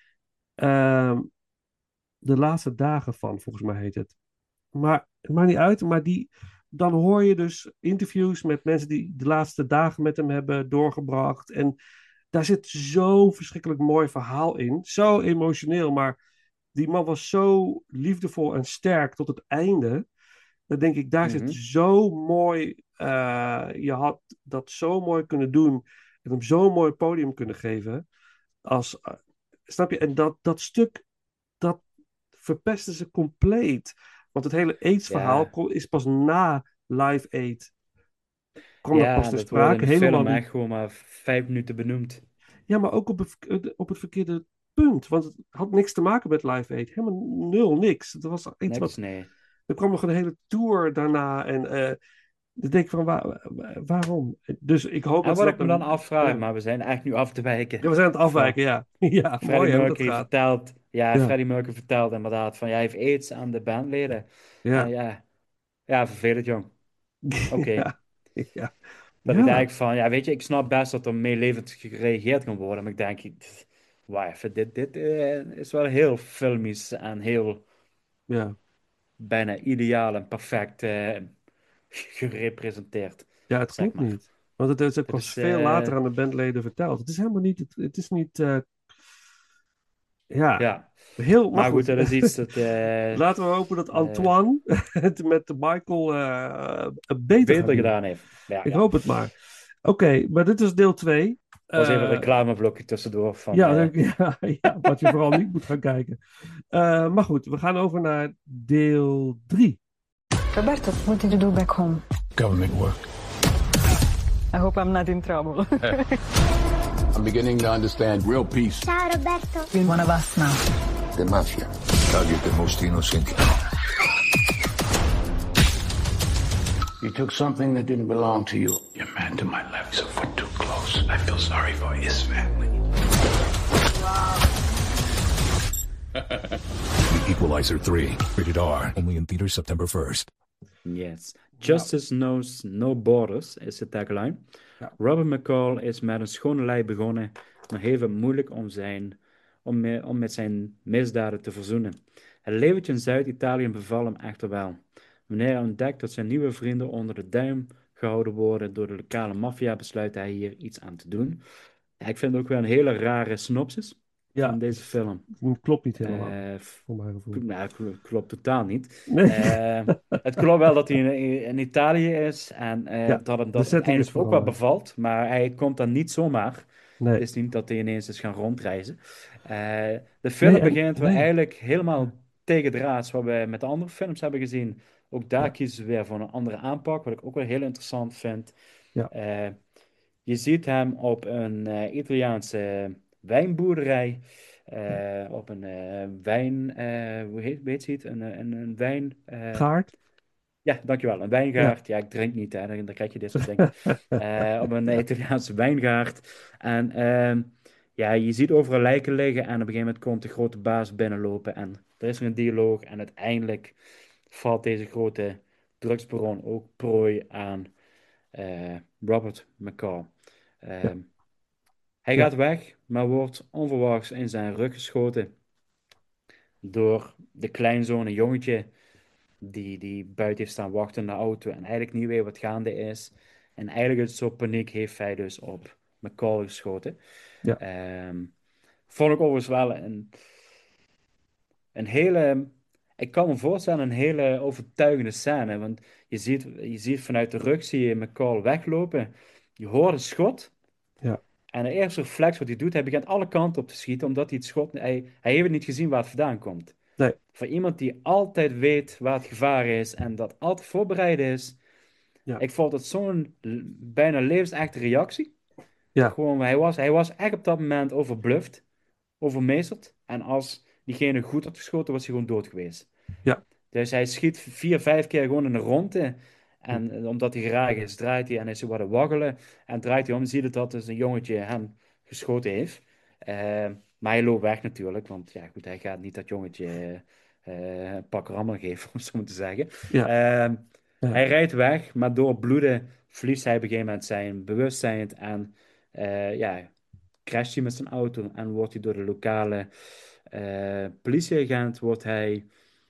Uh, de laatste dagen van, volgens mij heet het. Maar het maakt niet uit, maar die, dan hoor je dus interviews met mensen die de laatste dagen met hem hebben doorgebracht. En daar zit zo'n verschrikkelijk mooi verhaal in. Zo emotioneel, maar die man was zo liefdevol en sterk tot het einde. Dan denk ik, daar Mhm. zit zo mooi. Uh, je had dat zo mooi kunnen doen. En hem zo'n mooi podium kunnen geven. Als, uh, snap je? En dat, dat stuk, dat verpesten ze compleet. Want het hele AIDS-verhaal Ja. is pas na Live Aid. Kwam dat Ja, pas ter dat wordt in sprake. de Helemaal film niet. echt gewoon maar vijf minuten benoemd. Ja, maar ook op het, op het verkeerde punt. Want het had niks te maken met Live Aid. Helemaal nul, niks. Het was iets Niks, wat... nee. Er kwam nog een hele tour daarna. En uh, dan denk ik van, waar, waarom? Dus ik hoop En dat wat ze ik me dat dan afvraag, ja. maar we zijn echt nu af te wijken. Ja, we zijn aan het afwijken, van, ja. Ja, Freddie mooi hè, hoe dat Mercury gaat. vertelt, ja, Ja. Freddie Mercury vertelt inderdaad van, jij heeft aids aan de bandleden. Ja. En ja, ja, vervelend jong. Oké. Okay. Ja. Ja. Dat Ja. ik denk van, ja, weet je, ik snap best dat er meelevend gereageerd kan worden, maar ik denk, wauw, even, dit, dit uh, is wel heel filmisch en heel Ja. bijna ideaal en perfect uh, gerepresenteerd. Ja, het zeg klopt maar. niet. Want het is ook Het pas is, veel uh, later aan de bandleden verteld. Het is helemaal niet... Het, het is niet... Uh, ja. ja. Heel, maar, maar goed, goed, dat is iets dat... Uh, laten we hopen dat Antoine uh, het met de Michael uh, beter, beter gedaan heeft. Ja, ik ja. hoop het maar. Oké, okay, maar dit is deel twee. Dat was even een reclameblokje tussendoor. Van, ja, uh... ja, ja, wat je vooral niet moet gaan kijken. Uh, maar goed, we gaan over naar deel drie. Roberto, what did you do back home? Government work. I hope I'm not in trouble. I'm beginning to understand real peace. Ciao Roberto. You're one of us now. The mafia. Target the most innocent. You took something that didn't belong to you. Your man to my left is a foot too close. I feel sorry for his family. The Equalizer three. Rated R. Only in theaters September first. Yes. Justice knows no borders is de tagline. Ja. Robert McCall is met een schone lei begonnen, maar heeft het moeilijk om, zijn, om, me, om met zijn misdaden te verzoenen. Het leventje in Zuid-Italië bevalt hem echter wel. Wanneer hij ontdekt dat zijn nieuwe vrienden onder de duim gehouden worden door de lokale maffia, besluit hij hier iets aan te doen. Ja, ik vind het ook wel een hele rare synopsis ja, van deze film. Het klopt niet helemaal, uh, voor mijn gevoel. Nou, het klopt totaal niet. Nee. Uh, het klopt wel dat hij in, in Italië is en uh, ja, dat het dat uiteindelijk ook wel bevalt, maar hij komt dan niet zomaar. Nee. Het is niet dat hij ineens is gaan rondreizen. Uh, de film nee, begint nee. we eigenlijk helemaal ja. tegendraads wat we met de andere films hebben gezien. Ook daar ja. kiezen ze weer voor een andere aanpak, wat ik ook wel heel interessant vind. Ja. Uh, je ziet hem op een uh, Italiaanse wijnboerderij, uh, op een uh, wijn, uh, hoe heet, weet je het? Een, een, een wijn... Uh, Gaard? Ja, dankjewel. Een wijngaard. Ja, ja ik drink niet, hè. Dan, dan krijg je dit soort dingen. uh, op een Italiaanse wijngaard. En uh, ja, je ziet overal lijken liggen en op een gegeven moment komt de grote baas binnenlopen en er is er een dialoog en uiteindelijk valt deze grote drugsbaron ook prooi aan eh, Robert McCall. Ja. Ehm, hij Ja. gaat weg, maar wordt onverwachts in zijn rug geschoten door de kleinzoon, een jongetje, die, die buiten heeft staan wachten in de auto en eigenlijk niet weet wat gaande is. En eigenlijk uit zo'n paniek heeft hij dus op McCall geschoten. Ja. Ehm, vond ik overigens wel een, een hele, ik kan me voorstellen, een hele overtuigende scène. Want je ziet, je ziet vanuit de rug, zie je McCall weglopen. Je hoort een schot. Ja. En de eerste reflex wat hij doet, hij begint alle kanten op te schieten, omdat hij het schot, hij, hij heeft niet gezien waar het vandaan komt. Nee. Voor iemand die altijd weet waar het gevaar is en dat altijd voorbereid is. Ja. Ik vond het zo'n l- bijna levensechte reactie. Ja. Gewoon, hij was, hij was echt op dat moment overbluft, overmeesterd. En als diegene goed had geschoten, was hij gewoon dood geweest. Ja. Dus hij schiet vier, vijf keer gewoon in de ronde. Hm. En eh, omdat hij geraakt is, draait hij en is hij wat aan het waggelen. En draait hij om, zie je dat dus een jongetje hem geschoten heeft. Eh, maar hij loopt weg natuurlijk, want ja, goed, hij gaat niet dat jongetje eh, een pak rammel geven, om het zo maar te zeggen. Ja. Eh, Ja. Hij rijdt weg, maar door bloeden verliest hij op een gegeven moment zijn bewustzijn. En eh, ja, crasht hij met zijn auto en wordt hij door de lokale eh, politieagent wordt hij,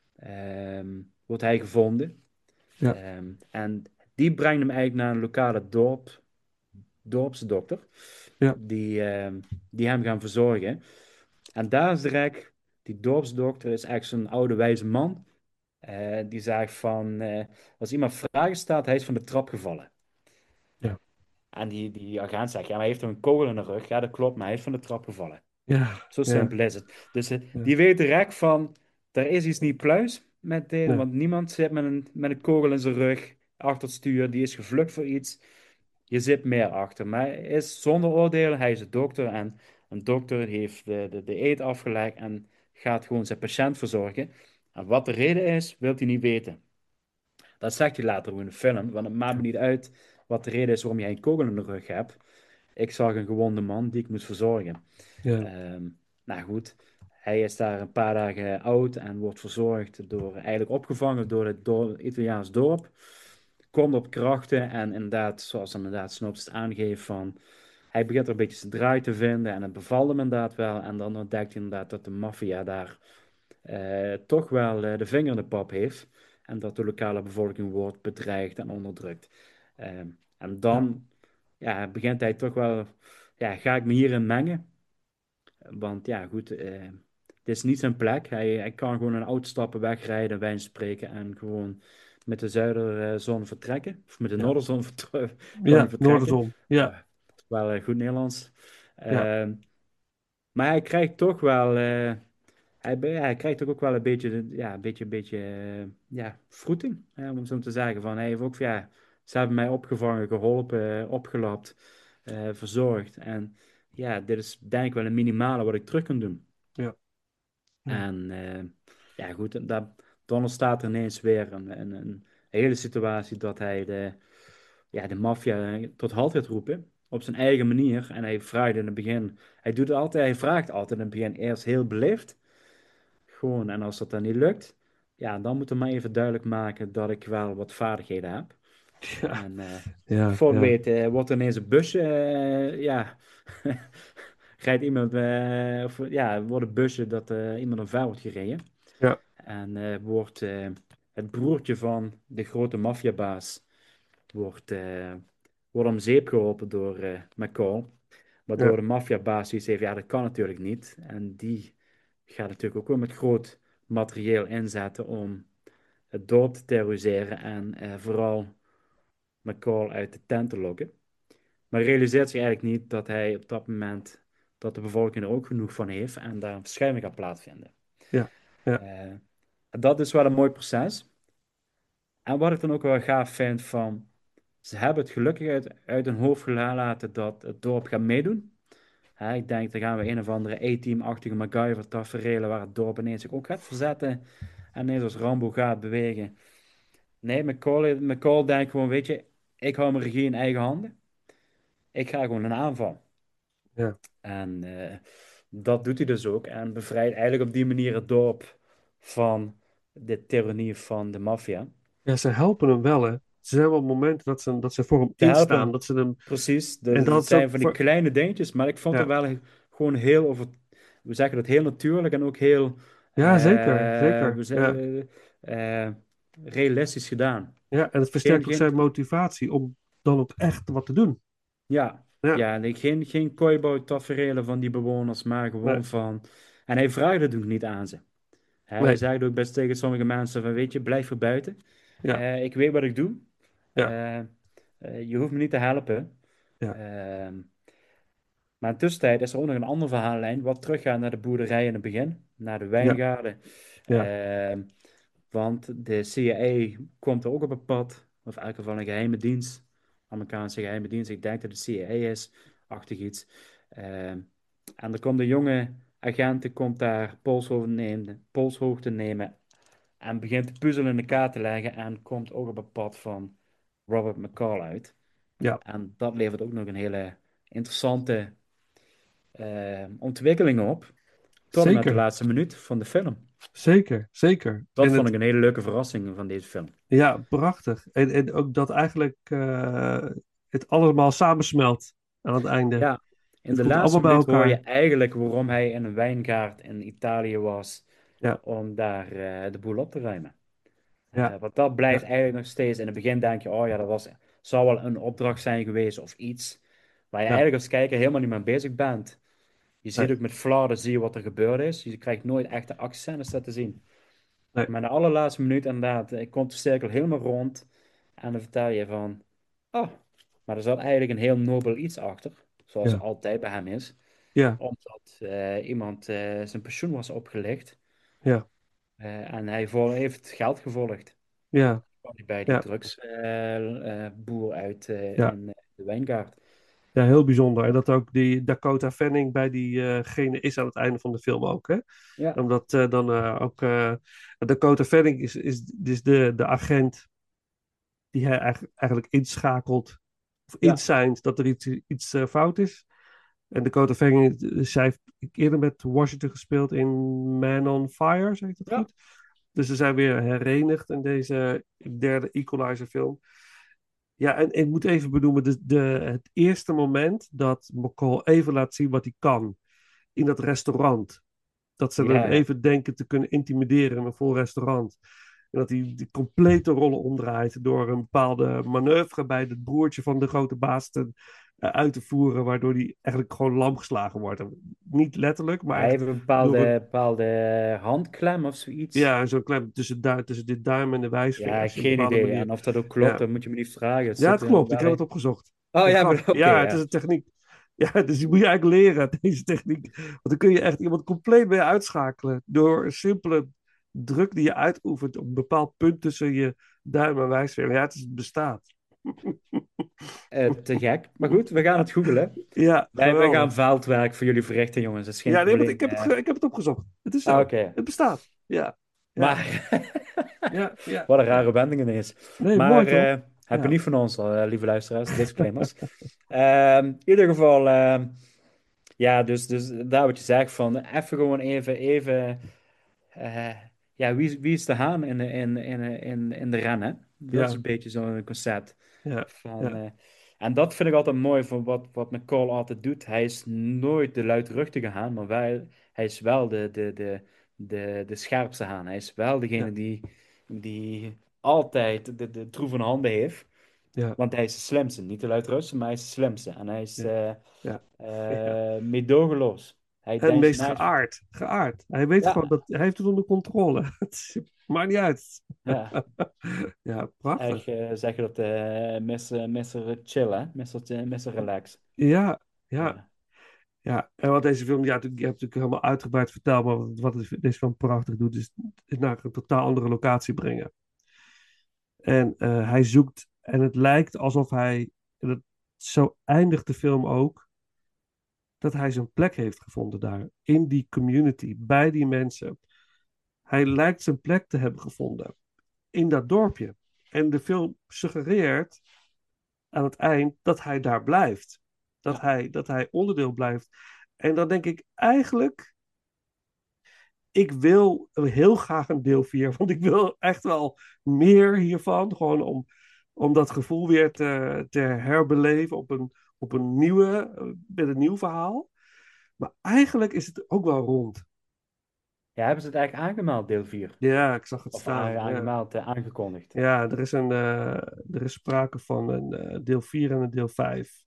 ehm, wordt hij gevonden. Ja. Ehm, en die brengt hem eigenlijk naar een lokale dorp, dorpsdokter, Ja. die, ehm, die hem gaan verzorgen. En daar is direct, die dorpsdokter is echt zo'n oude wijze man. Eh, die zegt van, eh, als iemand vragen stelt, hij is van de trap gevallen. Ja. En die, die agent zegt, ja, maar hij heeft toch een kogel in de rug? Ja, dat klopt, maar hij is van de trap gevallen. Ja. Zo Ja. simpel is het. Dus eh, Ja. die weet direct van, er is iets niet pluis met dit, Nee. want niemand zit met een, met een kogel in zijn rug achter het stuur, die is gevlucht voor iets. Je zit meer achter. Maar hij is zonder oordeel, hij is een dokter en een dokter heeft de, de, de eed afgelegd en gaat gewoon zijn patiënt verzorgen. En wat de reden is, wil hij niet weten. Dat zegt hij later ook in de film, want het maakt me niet uit wat de reden is waarom jij een kogel in de rug hebt. Ik zag een gewonde man die ik moest verzorgen. Ja. Ehm, nou goed, hij is daar een paar dagen oud en wordt verzorgd door, eigenlijk opgevangen door het door, Italiaans dorp. Komt op krachten en inderdaad, zoals inderdaad Snopes het aangeeft, van hij begint er een beetje zijn draai te vinden en het bevalt hem inderdaad wel. En dan ontdekt hij inderdaad dat de maffia daar eh, toch wel eh, de vinger in de pap heeft. En dat de lokale bevolking wordt bedreigd en onderdrukt. Ehm, en dan ja, begint hij toch wel, ja, ga ik me hierin mengen? Want ja, goed, eh, het is niet zijn plek. Hij, hij kan gewoon een auto stappen, wegrijden, wijn spreken en gewoon met de zuiderzon vertrekken. Of met de Ja. noorderzon vertre- kan hij Ja. vertrekken. Noorderzon. Ja. Uh, wel eh, goed Nederlands. Ja. Ehm, maar hij krijgt toch wel, eh, hij, be- ja, hij krijgt toch ook wel een beetje, ja, een beetje, een beetje, eh, ja, vroeting, hè, om het zo te zeggen. Van, hij heeft ook, ja, ze hebben mij opgevangen, geholpen, eh, opgelapt, eh, verzorgd. En ja, dit is denk ik wel een minimale wat ik terug kan doen. Ja. Ja. En eh, ja, goed, dat, dan ontstaat er ineens weer een, een, een hele situatie dat hij de, ja, de maffia tot halt gaat roepen. Op zijn eigen manier. En hij vraagt in het begin, hij doet het altijd, hij vraagt altijd in het begin eerst heel beleefd. Gewoon, en als dat dan niet lukt, ja, dan moet hij maar even duidelijk maken dat ik wel wat vaardigheden heb. Ja. En eh Ja. voor Ja. weet eh, wordt er ineens een busje, eh, ja, rijdt iemand, eh, of, ja, wordt een busje dat eh, iemand omver wordt gereden. Ja. En eh, wordt eh, het broertje van de grote maffiabaas wordt, eh, wordt om zeep geholpen door eh McCall. Waardoor Ja. de maffiabaas zoiets heeft, ja, dat kan natuurlijk niet. En die gaat natuurlijk ook wel met groot materieel inzetten om het dorp te terroriseren en eh, vooral McCall uit de tent te lokken. Maar realiseert zich eigenlijk niet dat hij op dat moment, dat de bevolking er ook genoeg van heeft en daar een verschuiving gaat plaatsvinden. Ja. Ja. Eh, dat is wel een mooi proces. En wat ik dan ook wel gaaf vind van, ze hebben het gelukkig uit, uit hun hoofd gelaten dat het dorp gaat meedoen. Hè, ik denk, dan gaan we een of andere A-team-achtige MacGyver-taferelen waar het dorp ineens zich ook gaat verzetten en ineens als Rambo gaat bewegen. Nee, McCall, McCall denkt gewoon, weet je, ik hou mijn regie in eigen handen. Ik ga gewoon een aanval. Ja. En eh, dat doet hij dus ook en bevrijdt eigenlijk op die manier het dorp van de tirannie van de maffia. Ja, ze helpen hem wel, hè. Er zijn wel momenten dat ze, dat ze voor hem Ze helpen instaan. hem. Dat ze hem... Precies, En de- dat het is ook zijn van die voor... kleine dingetjes, maar ik vond het Ja, wel gewoon heel over, we zeggen dat heel natuurlijk en ook heel ja zeker, eh, zeker. we Ja. zeggen, eh, realistisch gedaan. Ja, en het Geen, versterkt ook geen, zijn motivatie om dan ook echt wat te doen. ja, Ja, ja, nee, geen, geen kooiboot-taferelen van die bewoners, maar nee, gewoon van, en hij vraagt het ook niet aan ze. Hè, hij nee, zegt ook best tegen sommige mensen van, weet je, blijf er buiten. ja, Eh, ik weet wat ik doe. ja, Eh, eh, je hoeft me niet te helpen. ja, Ehm, Maar in de tussentijd is er ook nog een andere verhaallijn, wat teruggaat naar de boerderij in het begin, naar de ja, wijngaarden. ja, Ehm, want de C I A komt er ook op het pad, of in elk geval een geheime dienst, Amerikaanse geheime dienst. Ik denk dat het C I A is, achtig iets. Ehm, en er komt een jonge agent, die komt daar polshoogte nemen, polshoogte nemen en begint de puzzel in elkaar te leggen en komt ook op het pad van Robert McCall uit. ja. En dat levert ook nog een hele interessante eh, ontwikkelingen op. Tot en met de Zeker, laatste minuut van de film. zeker, zeker. Dat En vond ik het, een hele leuke verrassing van deze film. ja, prachtig. En, en ook dat eigenlijk eh, het allemaal samensmelt aan het einde. Ja, in Het de komt allemaal laatste bij minuut hoor je elkaar. eigenlijk waarom hij in een wijngaard in Italië was. Ja, Om daar eh, de boel op te ruimen. ja, Eh, want dat blijft ja, eigenlijk nog steeds. In het begin denk je, oh ja, dat was, zou wel een opdracht zijn geweest of iets. Waar je ja. eigenlijk als kijker helemaal niet mee bezig bent. Je ziet Nee, ook met flarden zie je wat er gebeurd is. Je krijgt nooit echte actiescènes te zien. nee, Maar in de allerlaatste minuut inderdaad, eh, komt de cirkel helemaal rond. En dan vertel je van, oh, maar er zat eigenlijk een heel nobel iets achter. Zoals ja, altijd bij hem is. ja, Omdat eh, iemand eh, zijn pensioen was opgelegd. ja, eh, en hij vol, heeft geld gevolgd. ja, Kwam hij bij die ja, drugsboer uit eh, ja. in eh, de wijngaard. Ja, heel bijzonder. En dat ook die Dakota Fanning bij diegene is aan het einde van de film ook, hè? Ja, Omdat eh, dan eh, ook... eh, Dakota Fanning is, is, is de, de agent die hij eigenlijk, eigenlijk inschakelt, of ja, insignt dat er iets, iets eh, fout is. En Dakota Fanning, eh, zij heeft eerder met Washington gespeeld in Man on Fire, zeg ik dat ja, goed? Dus ze zijn weer herenigd in deze derde Equalizer film. Ja, en ik moet even benoemen, de, de, het eerste moment dat McCall even laat zien wat hij kan in dat restaurant. Dat ze hem ja, ja. even denken te kunnen intimideren in een vol restaurant. En dat hij die complete rollen omdraait door een bepaalde manoeuvre bij het broertje van de grote baas te, uh, uit te voeren, waardoor hij eigenlijk gewoon lam geslagen wordt. Niet letterlijk, maar Hij heeft echt een door bepaalde, een, bepaalde handklem of zoiets. ja, zo'n klem tussen, du- tussen dit duim en de wijsvinger, Ja, als je op een geen bepaalde idee. manier. En of dat ook klopt, Ja. dat moet je me niet vragen. Het Ja, zit het er klopt. Ik wel heb het in. opgezocht. Oh Het ja, grap. maar oké, Ja, het is ja. een techniek. Ja, dus die moet je eigenlijk leren, deze techniek. Want dan kun je echt iemand compleet mee uitschakelen. Door een simpele druk die je uitoefent op een bepaald punt tussen je duim en wijsvinger. Ja, het, is, het bestaat. Eh, te gek. Maar goed, we gaan het googelen. Ja, Wij, wij gaan geweldig. veldwerk voor jullie verrichten, jongens. Dat is geen Ja, nee, want probleem. ik heb het, Eh, ge- ik heb het opgezocht. Het is ah, zo. oké. Het bestaat. Ja, ja, Maar, ja, ja. wat een Ja. rare wending ineens. Nee, Maar mooi toch? eh, heb je Ja, niet van ons, eh, lieve luisteraars, disclaimers. Ehm, in ieder geval, ehm, ja, dus, dus daar wat je zegt van, even gewoon even, even, eh, ja, wie, is- wie is de haan in de, in, in, in, in de ren, hè? Dat is ja, een beetje zo'n concept. ja, Van, ja, eh, en dat vind ik altijd mooi van wat, wat McCall altijd doet. Hij is nooit de luidruchtige haan, maar wij, hij is wel de, de, de, de, de scherpste haan. Hij is wel degene ja, die, die altijd de, de troe van handen heeft. ja, Want hij is de slimste. Niet de luidruchtigste, maar hij is de slimste. En hij is ja, eh ja, ja. eh, meedogenloos. Hij Het denkt meest naast. geaard. Geaard. Hij weet gewoon Ja, dat hij heeft het onder controle. Het is- maakt niet uit. ja. Ja, Echt prachtig. eh, zeg je dat eh mister mister Chill, hè? mister, mister Relax. Ja, ja, Ja. ja. En wat deze film, ja, je hebt natuurlijk helemaal uitgebreid verteld, maar wat wat deze film prachtig doet, is het naar een totaal andere locatie brengen. En eh, hij zoekt, en het lijkt alsof hij, en dat, zo eindigt de film ook, dat hij zijn plek heeft gevonden daar, in die community, bij die mensen. Hij lijkt zijn plek te hebben gevonden in dat dorpje. En de film suggereert aan het eind dat hij daar blijft. Dat Ja. hij, dat hij onderdeel blijft. En dan denk ik eigenlijk, ik wil heel graag een deel vier, want ik wil echt wel meer hiervan. Gewoon om, om dat gevoel weer te, te herbeleven op een, op een nieuwe, eh, met een nieuw verhaal. Maar eigenlijk is het ook wel rond. Ja, hebben ze het eigenlijk aangemeld, deel vier? Ja, ik zag het Of staan. aange- Ja, aangemeld, eh, aangekondigd? ja er, is een, eh, er is sprake van een eh, deel vier en een deel vijf.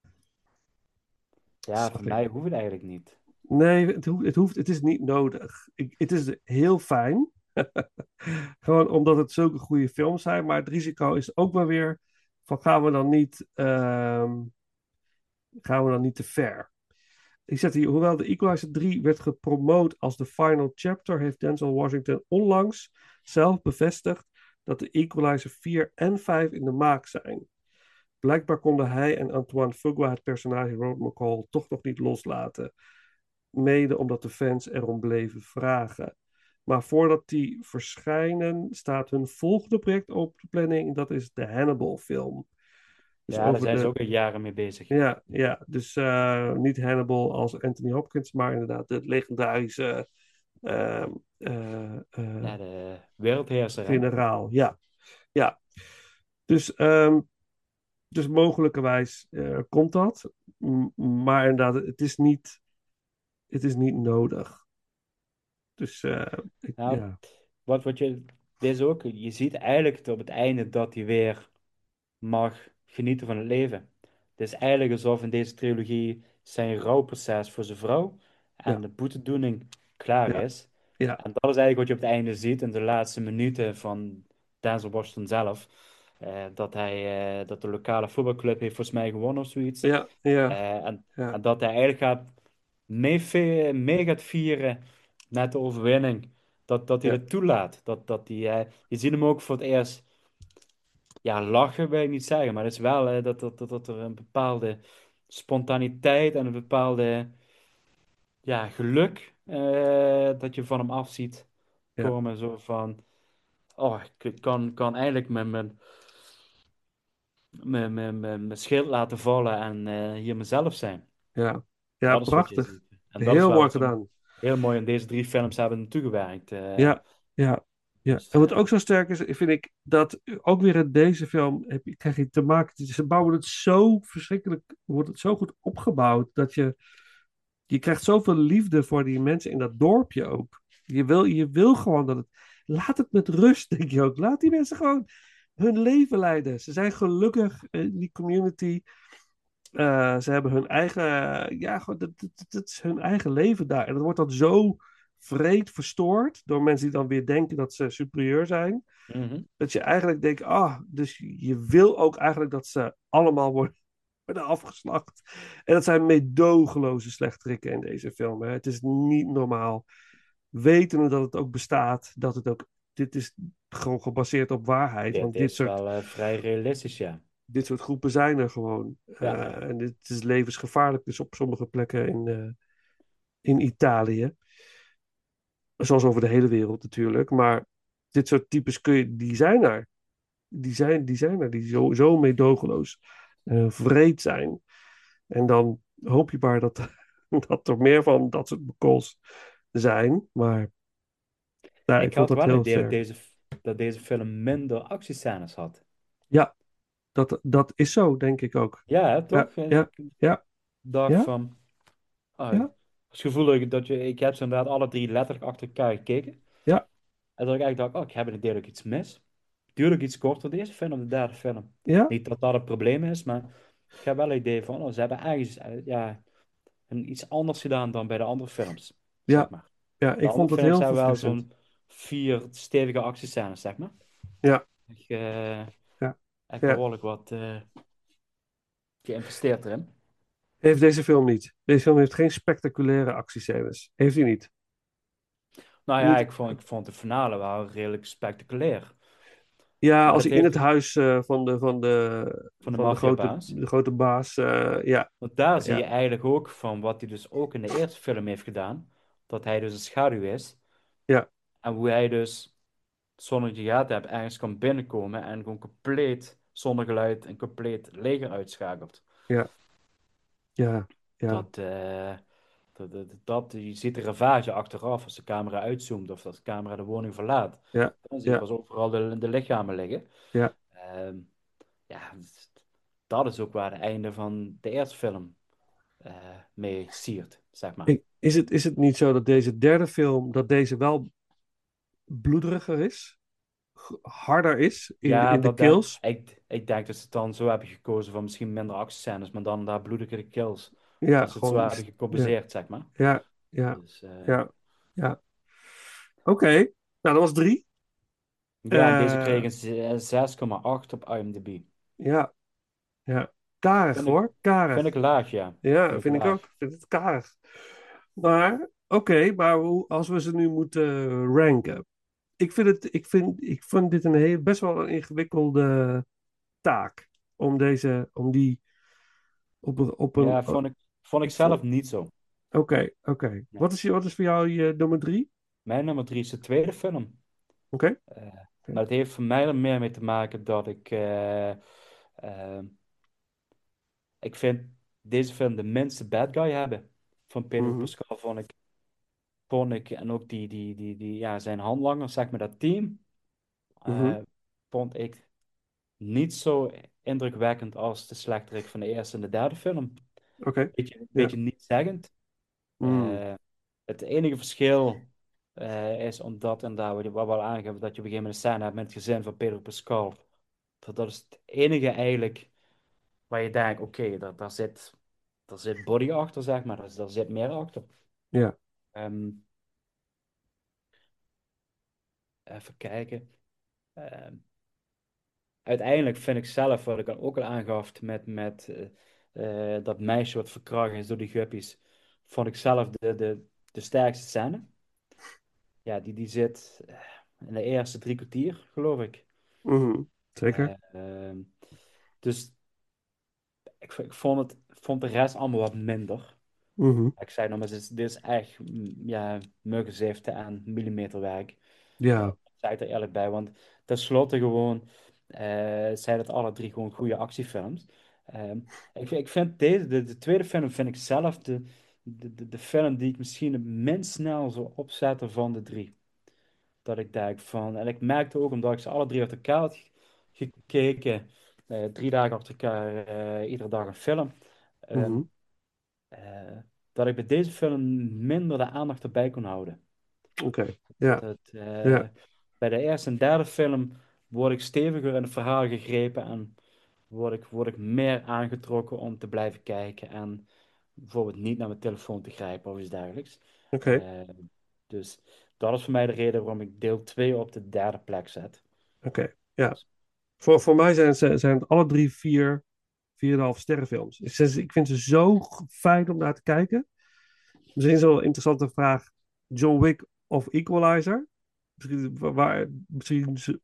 Ja, Zag voor ik. mij hoeft het eigenlijk niet. Nee, het hoeft, het hoeft, het is niet nodig. Ik, het is heel fijn. Gewoon omdat het zulke goede films zijn. Maar het risico is ook wel weer van gaan we dan niet, ehm, gaan we dan niet te ver. Ik zet hier, hoewel de Equalizer drie werd gepromoot als de final chapter, heeft Denzel Washington onlangs zelf bevestigd dat de Equalizer vier en vijf in de maak zijn. Blijkbaar konden hij en Antoine Fuqua het personage Rod McCall toch nog niet loslaten. Mede omdat de fans erom bleven vragen. Maar voordat die verschijnen, staat hun volgende project op de planning. Dat is de Hannibal-film. Dus Ja, daar over zijn ze de... ook al jaren mee bezig. Ja, ja. Dus uh, niet Hannibal als Anthony Hopkins, maar inderdaad de legendarische uh, uh, uh, ja, de wereldheerser. generaal. Ja, ja. Dus, um, dus mogelijkerwijs uh, komt dat. M- maar inderdaad, het is niet, het is niet nodig. Dus uh, ik, nou, ja. Wat, wat je, dit is ook, je ziet eigenlijk op het einde dat hij weer mag genieten van het leven. Het is eigenlijk alsof in deze trilogie zijn rouwproces voor zijn vrouw en Ja. de boetedoening klaar Ja. is. Ja. En dat is eigenlijk wat je op het einde ziet in de laatste minuten van Denzel Washington zelf. Uh, dat, hij, uh, dat de lokale voetbalclub heeft volgens mij gewonnen of zoiets. Ja, ja, uh, en, ja. en dat hij eigenlijk gaat mee, mee gaat vieren met de overwinning. Dat, dat hij Ja. het toelaat. Dat, dat hij, uh, je ziet hem ook voor het eerst ja, lachen wil ik niet zeggen, maar het is wel hè, dat, dat, dat, dat er een bepaalde spontaniteit en een bepaalde ja, geluk uh, dat je van hem af ziet komen. Ja. Zo van, oh, ik kan, kan eigenlijk mijn, mijn, mijn, mijn, mijn, mijn schild laten vallen en uh, hier mezelf zijn. Ja, ja dat is prachtig. wat je ziet. En dat heel is mooi gedaan. Heel mooi in deze drie films hebben toegewerkt. Uh, ja, ja. Ja, en wat ook zo sterk is, vind ik dat ook weer in deze film heb je, krijg je te maken. Ze bouwen het zo verschrikkelijk, wordt het zo goed opgebouwd dat je, je krijgt zoveel liefde voor die mensen in dat dorpje ook. Je wil, je wil gewoon dat het, laat het met rust, denk je ook. Laat die mensen gewoon hun leven leiden. Ze zijn gelukkig in die community. Uh, ze hebben hun eigen, ja, gewoon, dat, dat, dat is hun eigen leven daar. En dat wordt dan zo vreed verstoord door mensen die dan weer denken dat ze superieur zijn. Mm-hmm. Dat je eigenlijk denkt, ah, dus je wil ook eigenlijk dat ze allemaal worden, worden afgeslacht. En dat zijn meedogenloze slechterikken in deze film. Hè. Het is niet normaal. Wetende dat het ook bestaat, dat het ook, dit is gewoon gebaseerd op waarheid. Dit want is dit soort, wel uh, vrij realistisch, ja. Dit soort groepen zijn er gewoon. Ja. Uh, en dit is levensgevaarlijk dus op sommige plekken in, uh, in Italië. Zoals over de hele wereld natuurlijk. Maar dit soort types kun je, die zijn er. Die zijn, die zijn er. Die zo, zo meedogenloos uh, vreed zijn. En dan hoop je maar dat, dat er meer van dat soort McCalls zijn. Maar ja, ik, ik vond had dat wel heel het idee dat sterk. deze, dat deze film minder actiescènes had. Ja, dat, dat is zo, denk ik ook. Ja, hè, toch? Ja, ja, ja. dacht ja? van... Oh, Ja? Het gevoel dat je... Ik heb ze inderdaad alle drie letterlijk achter elkaar gekeken. Ja. En dat ik eigenlijk dacht, oh, ik heb een deel ook iets mis. Tuurlijk iets korter deze film, de derde film. Ja? Niet dat dat het probleem is, maar ik heb wel het idee van, oh, ze hebben eigenlijk ja, een iets anders gedaan dan bij de andere films, Ja. zeg maar. Ja, ik de vond het films heel hebben wel verfrissend. zo'n vier stevige actiescènes, zeg maar. Ja. Ik uh, ja. heb ja. behoorlijk wat uh, geïnvesteerd erin. Heeft deze film niet. Deze film heeft geen spectaculaire actiescènes. Heeft hij niet. Nou ja, niet. Ik, vond, ik vond de finale wel redelijk spectaculair. Ja, maar als hij heeft... in het huis uh, van de, van de, van de, van de, grote, de grote baas, uh, ja. Want daar zie ja. je eigenlijk ook van wat hij dus ook in de eerste film heeft gedaan. Dat hij dus een schaduw is. Ja. En hoe hij dus, zonder dat je gaten hebt, ergens kan binnenkomen en gewoon compleet, zonder geluid, een compleet leger uitschakelt. Ja. Ja. ja. Dat, uh, Dat, dat, dat- je ziet de ravage achteraf als de camera uitzoomt of als de camera de woning verlaat. Ja, Dan zie je ja, pas overal de, de lichamen liggen. ja. Ehm, ja, dat is ook waar het einde van de eerste film eh, mee siert, zeg maar. Ik- Is het, is het niet zo dat deze derde film, dat deze wel bloederiger is? G- Harder is in, Ja, in de dat denk, kills? ik. Ik denk dat ze het dan zo hebben gekozen van misschien minder actiescènes, maar dan daar bloedige kills. Ja, Dat ze het zo gewoon. hebben Ja, gecompenseerd, zeg maar. ja, ja, Dus eh, ja. ja. Oké, nou dat was drie. ja, en deze Eh, kreeg een z- zes komma acht op IMDb. ja, ja. Karig Vind ik, hoor, vind ik karig. laag, ja. Ja, Vind ik vind ik ook. laag. Ik vind het karig. Maar, oké, maar hoe, als we ze nu moeten ranken. Ik vind, het, ik vind, ik vind dit een heel, best wel een ingewikkelde taak. Om deze, om die op een, op een, Ja, vond ik, vond ik zelf voor- niet zo. oké, oké. Nee. Wat is, je- wat is voor jou je nummer drie? Mijn nummer drie is de tweede film. Oké. Eh, Oké. maar het heeft voor mij er meer mee te maken dat ik... eh, eh, ik vind deze film de minste bad guy hebben. Van Pedro Mhm, Pascal vond ik, vond ik en ook die, die, die, die, ja, zijn handlangers, zeg maar dat team, mhm. eh, vond ik niet zo indrukwekkend als de slechterik van de eerste en de derde film. Oké. Beetje, Ja. beetje nietszeggend. Mm, Eh, het enige verschil eh, is omdat, en daar wat we al aangeven, dat je op een gegeven moment een scène hebt met het gezin van Pedro Pascal. Dat, dat is het enige eigenlijk waar je denkt, oké, daar, daar zit, daar zit body achter, zeg maar. Daar, daar zit meer achter. ja. Ehm, even kijken. Ehm, uiteindelijk vind ik zelf, wat ik dan ook al aangaf met, met eh, eh, dat meisje wat verkracht is door die guppies, vond ik zelf de, de, de sterkste scène. Ja, die, die zit eh, in de eerste drie kwartier, geloof ik. Mhm, zeker. Eh, ehm, dus ik, ik vond het, vond de rest allemaal wat minder. Mhm, Ik zei nog maar, dit is, dit is echt mm, ja, muggenziften en millimeterwerk. Eh, ja. ik zei het er eerlijk bij, want tenslotte gewoon eh zijn het alle drie gewoon goede actiefilms. Ehm, ik, vind- ik vind deze, de, de tweede film, vind ik zelf de, de, de, de film die ik misschien het minst snel zou opzetten van de drie. Dat ik denk van, en ik merkte ook omdat ik ze alle drie achter elkaar had ge- gekeken, eh, drie dagen achter elkaar, eh, iedere dag een film. Ehm, Mhm, eh, dat ik bij deze film minder de aandacht erbij kon houden. oké. Dat Ja. het, eh, Ja. bij de eerste en derde film word ik steviger in het verhaal gegrepen en word ik, word ik meer aangetrokken om te blijven kijken en bijvoorbeeld niet naar mijn telefoon te grijpen of iets dergelijks. Oké. Eh, dus dat is voor mij de reden waarom ik deel twee op de derde plek zet. Oké. Ja. Voor, voor mij zijn, ze- zijn het alle drie vier, vier en een half sterrenfilms. Ik, zeg- ik vind ze zo g- fijn om naar te kijken. Misschien is het wel een interessante vraag. John Wick of Equalizer? Misschien, wa- waar, misschien ze-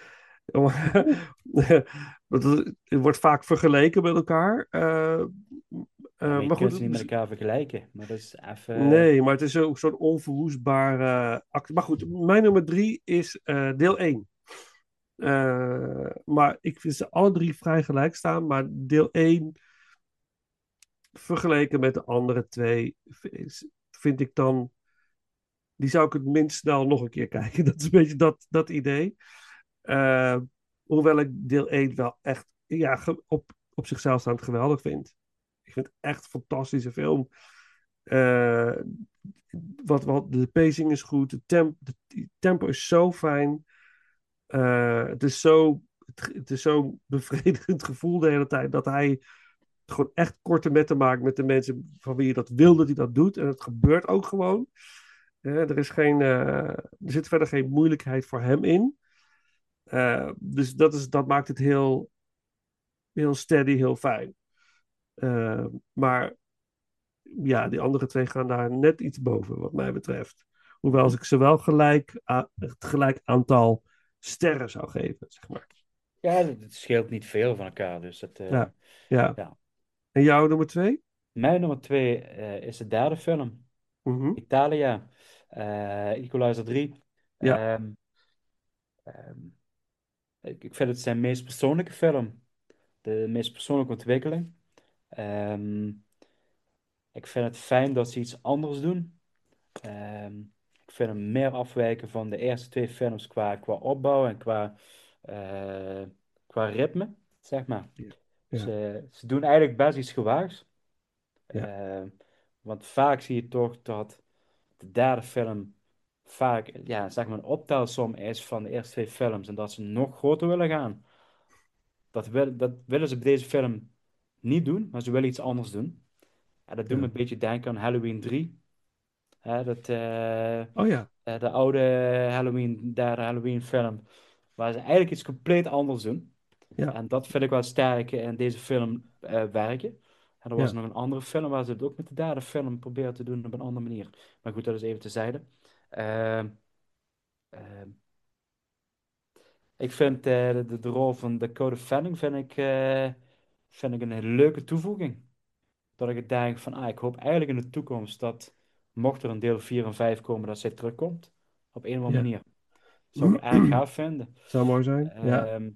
Want het het wordt vaak vergeleken met elkaar. Eh, Ja, eh, maar je maar kunt goed, ze niet met elkaar vergelijken. Maar dat is even... nee, maar het is ook een soort onverwoestbare acte. Maar goed, mijn nummer drie is eh, deel één. Eh, maar ik vind ze alle drie vrij gelijk staan. Maar deel één vergeleken met de andere twee is- vind ik dan... Die zou ik het minst snel nog een keer kijken. Dat is een beetje dat, dat idee. Eh, hoewel ik deel één wel echt ja, ge- op, op zichzelf staand geweldig vind. Ik vind het echt een fantastische film. Eh, wat, wat, de pacing is goed. De, temp, de tempo is zo fijn. Eh, het is zo, het, het is zo'n bevredigend gevoel de hele tijd dat hij gewoon echt korte metten maakt met de mensen van wie je dat wil dat hij dat doet. En het gebeurt ook gewoon. Eh, er is geen, eh, er zit verder geen moeilijkheid voor hem in. Eh, dus dat, is, dat maakt het heel, heel steady, heel fijn. Eh, maar ja, die andere twee gaan daar net iets boven, wat mij betreft. Hoewel als ik ze wel gelijk, a- het gelijk aantal sterren zou geven, zeg maar. Ja, het het scheelt niet veel van elkaar. Dus dat, eh, Ja, ja. ja. En jouw nummer twee? Mijn nummer twee eh, is de derde film. Mhm. Italia. eh Equalizer drie. Ja, Ehm, ehm, ik, ik vind het zijn meest persoonlijke film. De meest persoonlijke ontwikkeling. Ehm, Ik vind het fijn dat ze iets anders doen. Ehm, ik vind hem meer afwijken van de eerste twee films qua, qua opbouw en qua, eh, qua ritme, zeg maar. Ja. Ja. Ze, ze doen eigenlijk best iets gewaagds. Ja. Ehm, want vaak zie je toch dat de derde film vaak ja, zeg maar een optelsom is van de eerste twee films en dat ze nog groter willen gaan. Dat, wil, dat willen ze bij deze film niet doen, maar ze willen iets anders doen. En dat doet me Ja. een beetje denken aan Halloween drie. Hè, dat, eh, Oh ja. eh, de oude Halloween, derde Halloween film, waar ze eigenlijk iets compleet anders doen. Ja. En dat vind ik wel sterk in deze film eh, werken. En er was Ja. nog een andere film waar ze het ook met de derde film proberen te doen op een andere manier. Maar goed, dat is even terzijde. Ehm ehm, ik vind eh, de, de, de rol van Dakota Fanning vind ik, eh, vind ik een hele leuke toevoeging. Dat ik het denk van, ah, ik hoop eigenlijk in de toekomst dat, mocht er een deel vier en vijf komen, dat zij terugkomt. Op een of andere Ja. manier. Zou ik erg gaaf vinden. Zou mooi zijn. Ja. Ehm,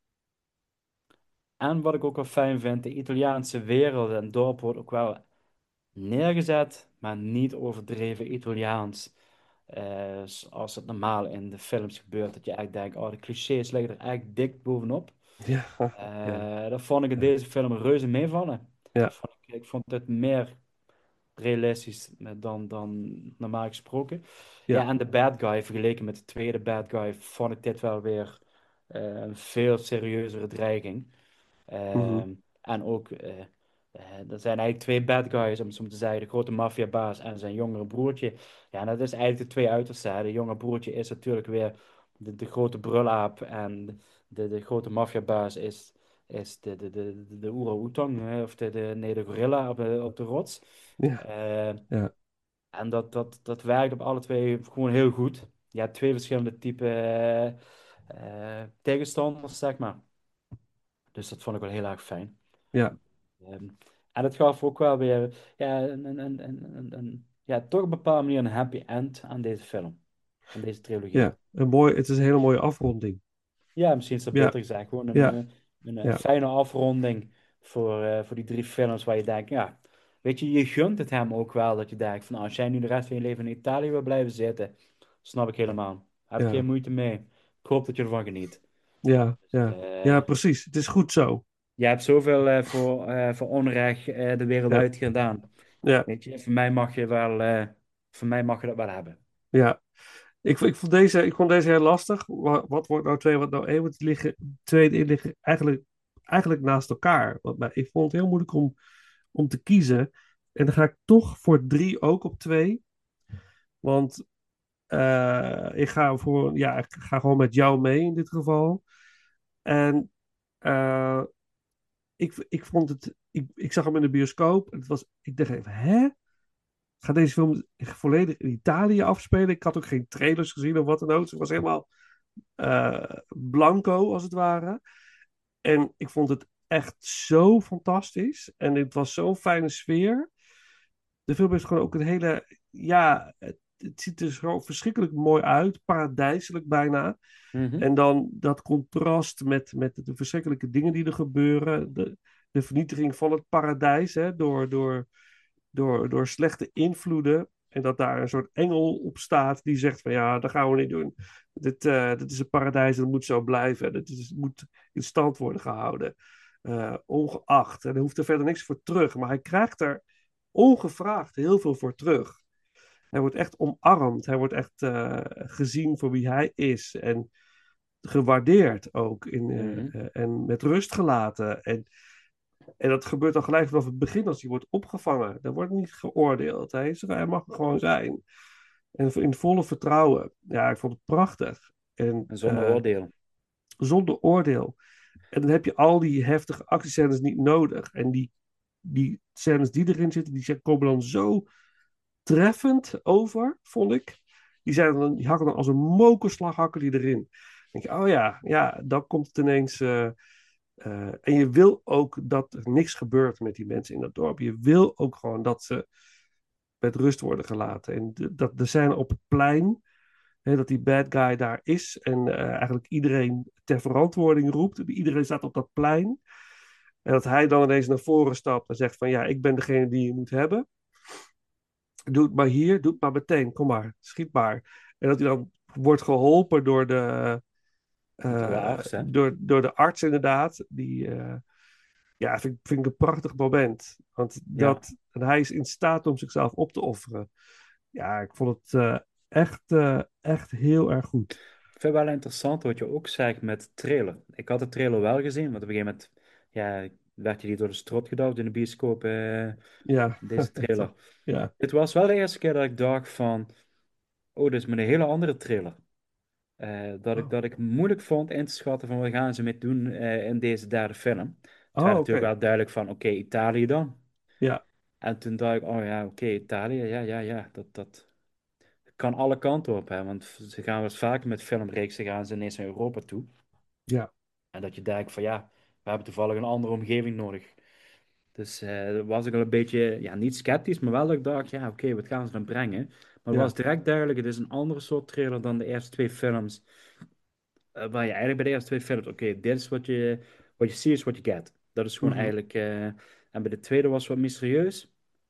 en wat ik ook wel fijn vind, de Italiaanse wereld en dorp wordt ook wel neergezet, maar niet overdreven Italiaans. Eh, zoals het normaal in de films gebeurt. Dat je echt denkt, oh, de clichés liggen er echt dik bovenop. Ja. Ja. Eh, dat vond ik in deze film reuze meevallen. Ja. Dat vond ik, ik vond het meer realistisch dan, dan normaal gesproken. Ja. Ja. En de bad guy, vergeleken met de tweede bad guy, vond ik dit wel weer eh, een veel serieuzere dreiging. Mhm. Ehm, en ook, eh, eh, er zijn eigenlijk twee bad guys, om het zo maar te zeggen, de grote maffiabaas en zijn jongere broertje. Ja, en dat is eigenlijk de twee uitersten. Hè. De jonge broertje is natuurlijk weer de, de grote brulaap en de, de grote maffiabaas is, is de, de, de, de, de orang-oetan, hè, of de, de, nee, de gorilla op de, op de rots. Ja. Eh, Ja. en dat, dat, dat werkt op alle twee gewoon heel goed. Je hebt twee verschillende type eh, eh, tegenstanders, zeg maar. Dus dat vond ik wel heel erg fijn. Ja. Ehm, en het gaf ook wel weer ja, een, een, een, een, een- een- ja, toch op een bepaalde manier een happy end aan deze film. Aan deze trilogie. Ja. Een mooi, het is een hele mooie afronding. Ja, misschien is dat Ja. beter gezegd. Gewoon een, Ja. eh, een, eh, Ja. fijne afronding voor, eh, voor die drie films waar je denkt, ja, weet je, je gunt het hem ook wel dat je denkt van, nou, als jij nu de rest van je leven in Italië wil blijven zitten, snap ik helemaal. Heb ik Ja. geen moeite mee. Ik hoop dat je ervan geniet. Ja. Ja. Eh, Ja, precies. Het is goed zo. Je hebt zoveel eh, voor, eh, voor onrecht eh, de wereld Ja. uit gedaan. Ja. Weet je, voor mij mag je wel, eh, voor mij mag je dat wel hebben. Ja. Ik, ik, vond deze, ik vond deze heel lastig. Wat, wat wordt nou twee, wat nou één? Want die liggen, twee die liggen eigenlijk, eigenlijk naast elkaar. Want, maar ik vond het heel moeilijk om, om te kiezen. En dan ga ik toch voor drie ook op twee. Want eh, ik ga voor, ja, ik ga gewoon met jou mee in dit geval. En eh, ik, ik vond het, ik, ik zag hem in de bioscoop. En het was, ik dacht even, hè? Gaat deze film volledig in Italië afspelen? Ik had ook geen trailers gezien of wat dan ook. Dus het was helemaal eh, blanco, als het ware. En ik vond het echt zo fantastisch. En het was zo'n fijne sfeer. De film heeft gewoon ook een hele... Ja, het, het ziet er zo verschrikkelijk mooi uit. Paradijselijk bijna. Mhm. En dan dat contrast met, met de verschrikkelijke dingen die er gebeuren. De, de vernietiging van het paradijs. Hè, door, door, door, door slechte invloeden. En dat daar een soort engel op staat die zegt van ja, dat gaan we niet doen. Dit, eh, dit is een paradijs en dat moet zo blijven. Dit is, moet in stand worden gehouden. Eh, ongeacht. En er hoeft er verder niks voor terug. Maar hij krijgt er ongevraagd heel veel voor terug. Hij wordt echt omarmd. Hij wordt echt uh, gezien voor wie hij is. En gewaardeerd ook. In, uh, Mhm. uh, en met rust gelaten. En, en dat gebeurt al gelijk vanaf het begin als hij wordt opgevangen. Er wordt niet geoordeeld. Hij, is, hij mag er gewoon zijn. En in volle vertrouwen. Ja, ik vond het prachtig. En, En zonder uh, oordeel. Zonder oordeel. En dan heb je al die heftige actiescènes niet nodig. En die, die scènes die erin zitten, die komen dan zo treffend over, vond ik. Die, zijn dan, die hakken dan als een mokerslag hakken die erin. Dan denk je, oh ja, ja, dan komt het ineens... Uh, uh, en je wil ook dat er niks gebeurt met die mensen in dat dorp. Je wil ook gewoon dat ze met rust worden gelaten. En de, dat de scène op het plein, hè, dat die bad guy daar is en uh, eigenlijk iedereen ter verantwoording roept. Iedereen staat op dat plein. En dat hij dan ineens naar voren stapt en zegt van ja, ik ben degene die je moet hebben. doe het maar hier, doe het maar meteen, kom maar, schiet maar. En dat hij dan wordt geholpen door de, Door de eh, arts, hè? door, door de arts inderdaad. Die, eh, ja, vind, ik- vind ik een prachtig moment. Want Ja. dat, en hij is in staat om zichzelf op te offeren. Ja, ik vond het eh, echt, eh, echt heel erg goed. Ik vind het wel interessant wat je ook zegt met trailer. Ik had de trailer wel gezien, want op een gegeven moment ja, werd je die door de strot gedouwd in de bioscoop, eh, Ja, deze echt trailer. wel. Ja, Het was wel de eerste keer dat ik dacht van, oh, dit is met een hele andere trailer. Eh, dat ik, oh, dat ik moeilijk vond in te schatten van wat gaan ze mee doen eh, in deze derde film. Het werd oh natuurlijk oké. wel duidelijk van, oké, Italië dan. Ja, En toen dacht ik, oh ja, oké, Italië, ja, ja, ja, dat, dat kan alle kanten op, hè. Want ze gaan wel eens vaker met filmreeksen gaan ze ineens naar Europa toe. ja. En dat je denkt van, ja, we hebben toevallig een andere omgeving nodig. Dus eh was ik al een beetje, ja, niet sceptisch, maar wel dat ik dacht, ja, oké, wat gaan ze dan brengen? Maar het was Ja. direct duidelijk, het is een andere soort trailer dan de eerste twee films. Eh, waar je eigenlijk bij de eerste twee films, oké, dit is wat je, wat je ziet, is wat je get. Dat is gewoon Mhm. eigenlijk, eh, en bij de tweede was het wat mysterieus.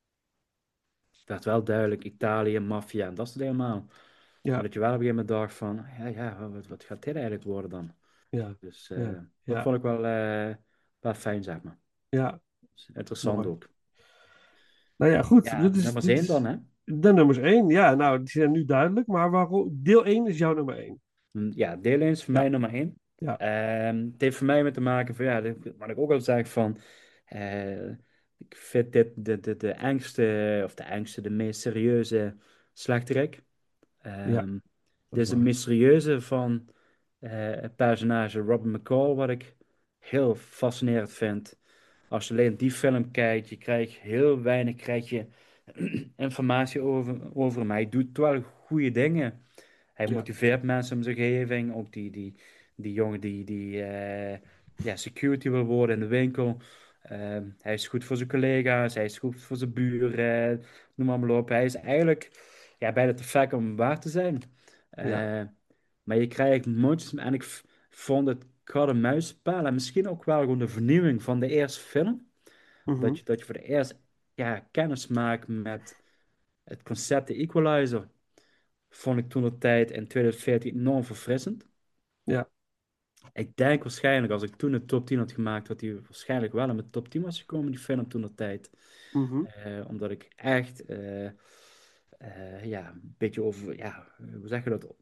Het werd wel duidelijk, Italië, maffia en dat soort dingen allemaal. Maar Ja, dat je wel op een gegeven moment dacht van, ja, ja, wat, wat gaat dit eigenlijk worden dan? ja, Dus ja, eh, dat ja, vond ik wel, eh, wel fijn, zeg maar. ja. Dus interessant Mooi. ook. Nou ja, goed. Ja, Dit is, nummer dit één dan, is hè? de nummers één. Ja, nou, die zijn nu duidelijk. Maar waarom? Deel één is jouw nummer één. Mm, Ja, deel één is voor mij Ja, nummer één. ja, Ehm, het heeft voor mij met te maken van, ja, dit- wat ik ook al zeg van, eh, ik vind dit de, de, de engste, of de engste, de meest serieuze slechterik. ja. Ehm Dat dit is is een waar. mysterieuze van eh, het personage Robin McCall, wat ik heel fascinerend vind. Als je alleen die film kijkt, je krijgt heel weinig krijg je informatie over, over hem. Hij doet wel goede dingen. Hij Ja, motiveert mensen in zijn omgeving. Ook die, die, die jongen die, die eh, ja, security wil worden in de winkel. Ehm, hij is goed voor zijn collega's. Hij is goed voor zijn buren. Noem maar, maar op. Hij is eigenlijk ja, bijna te gek om waar te zijn. ja. Eh, maar je krijgt mondjes. En ik v- vond het kat-en-muisspel. En misschien ook wel gewoon de vernieuwing van de eerste film. Mhm. Dat je, dat je voor de eerst ja, kennis maakt met het concept de Equalizer. Vond ik toen de tijd in twintig veertien enorm verfrissend. Ja. Ik denk waarschijnlijk, als ik toen een top tien had gemaakt, dat hij waarschijnlijk wel in mijn top tien was gekomen, die film toen de tijd. Mhm. Eh, omdat ik echt, eh, eh, ja, een beetje over, ja, hoe zeg je dat,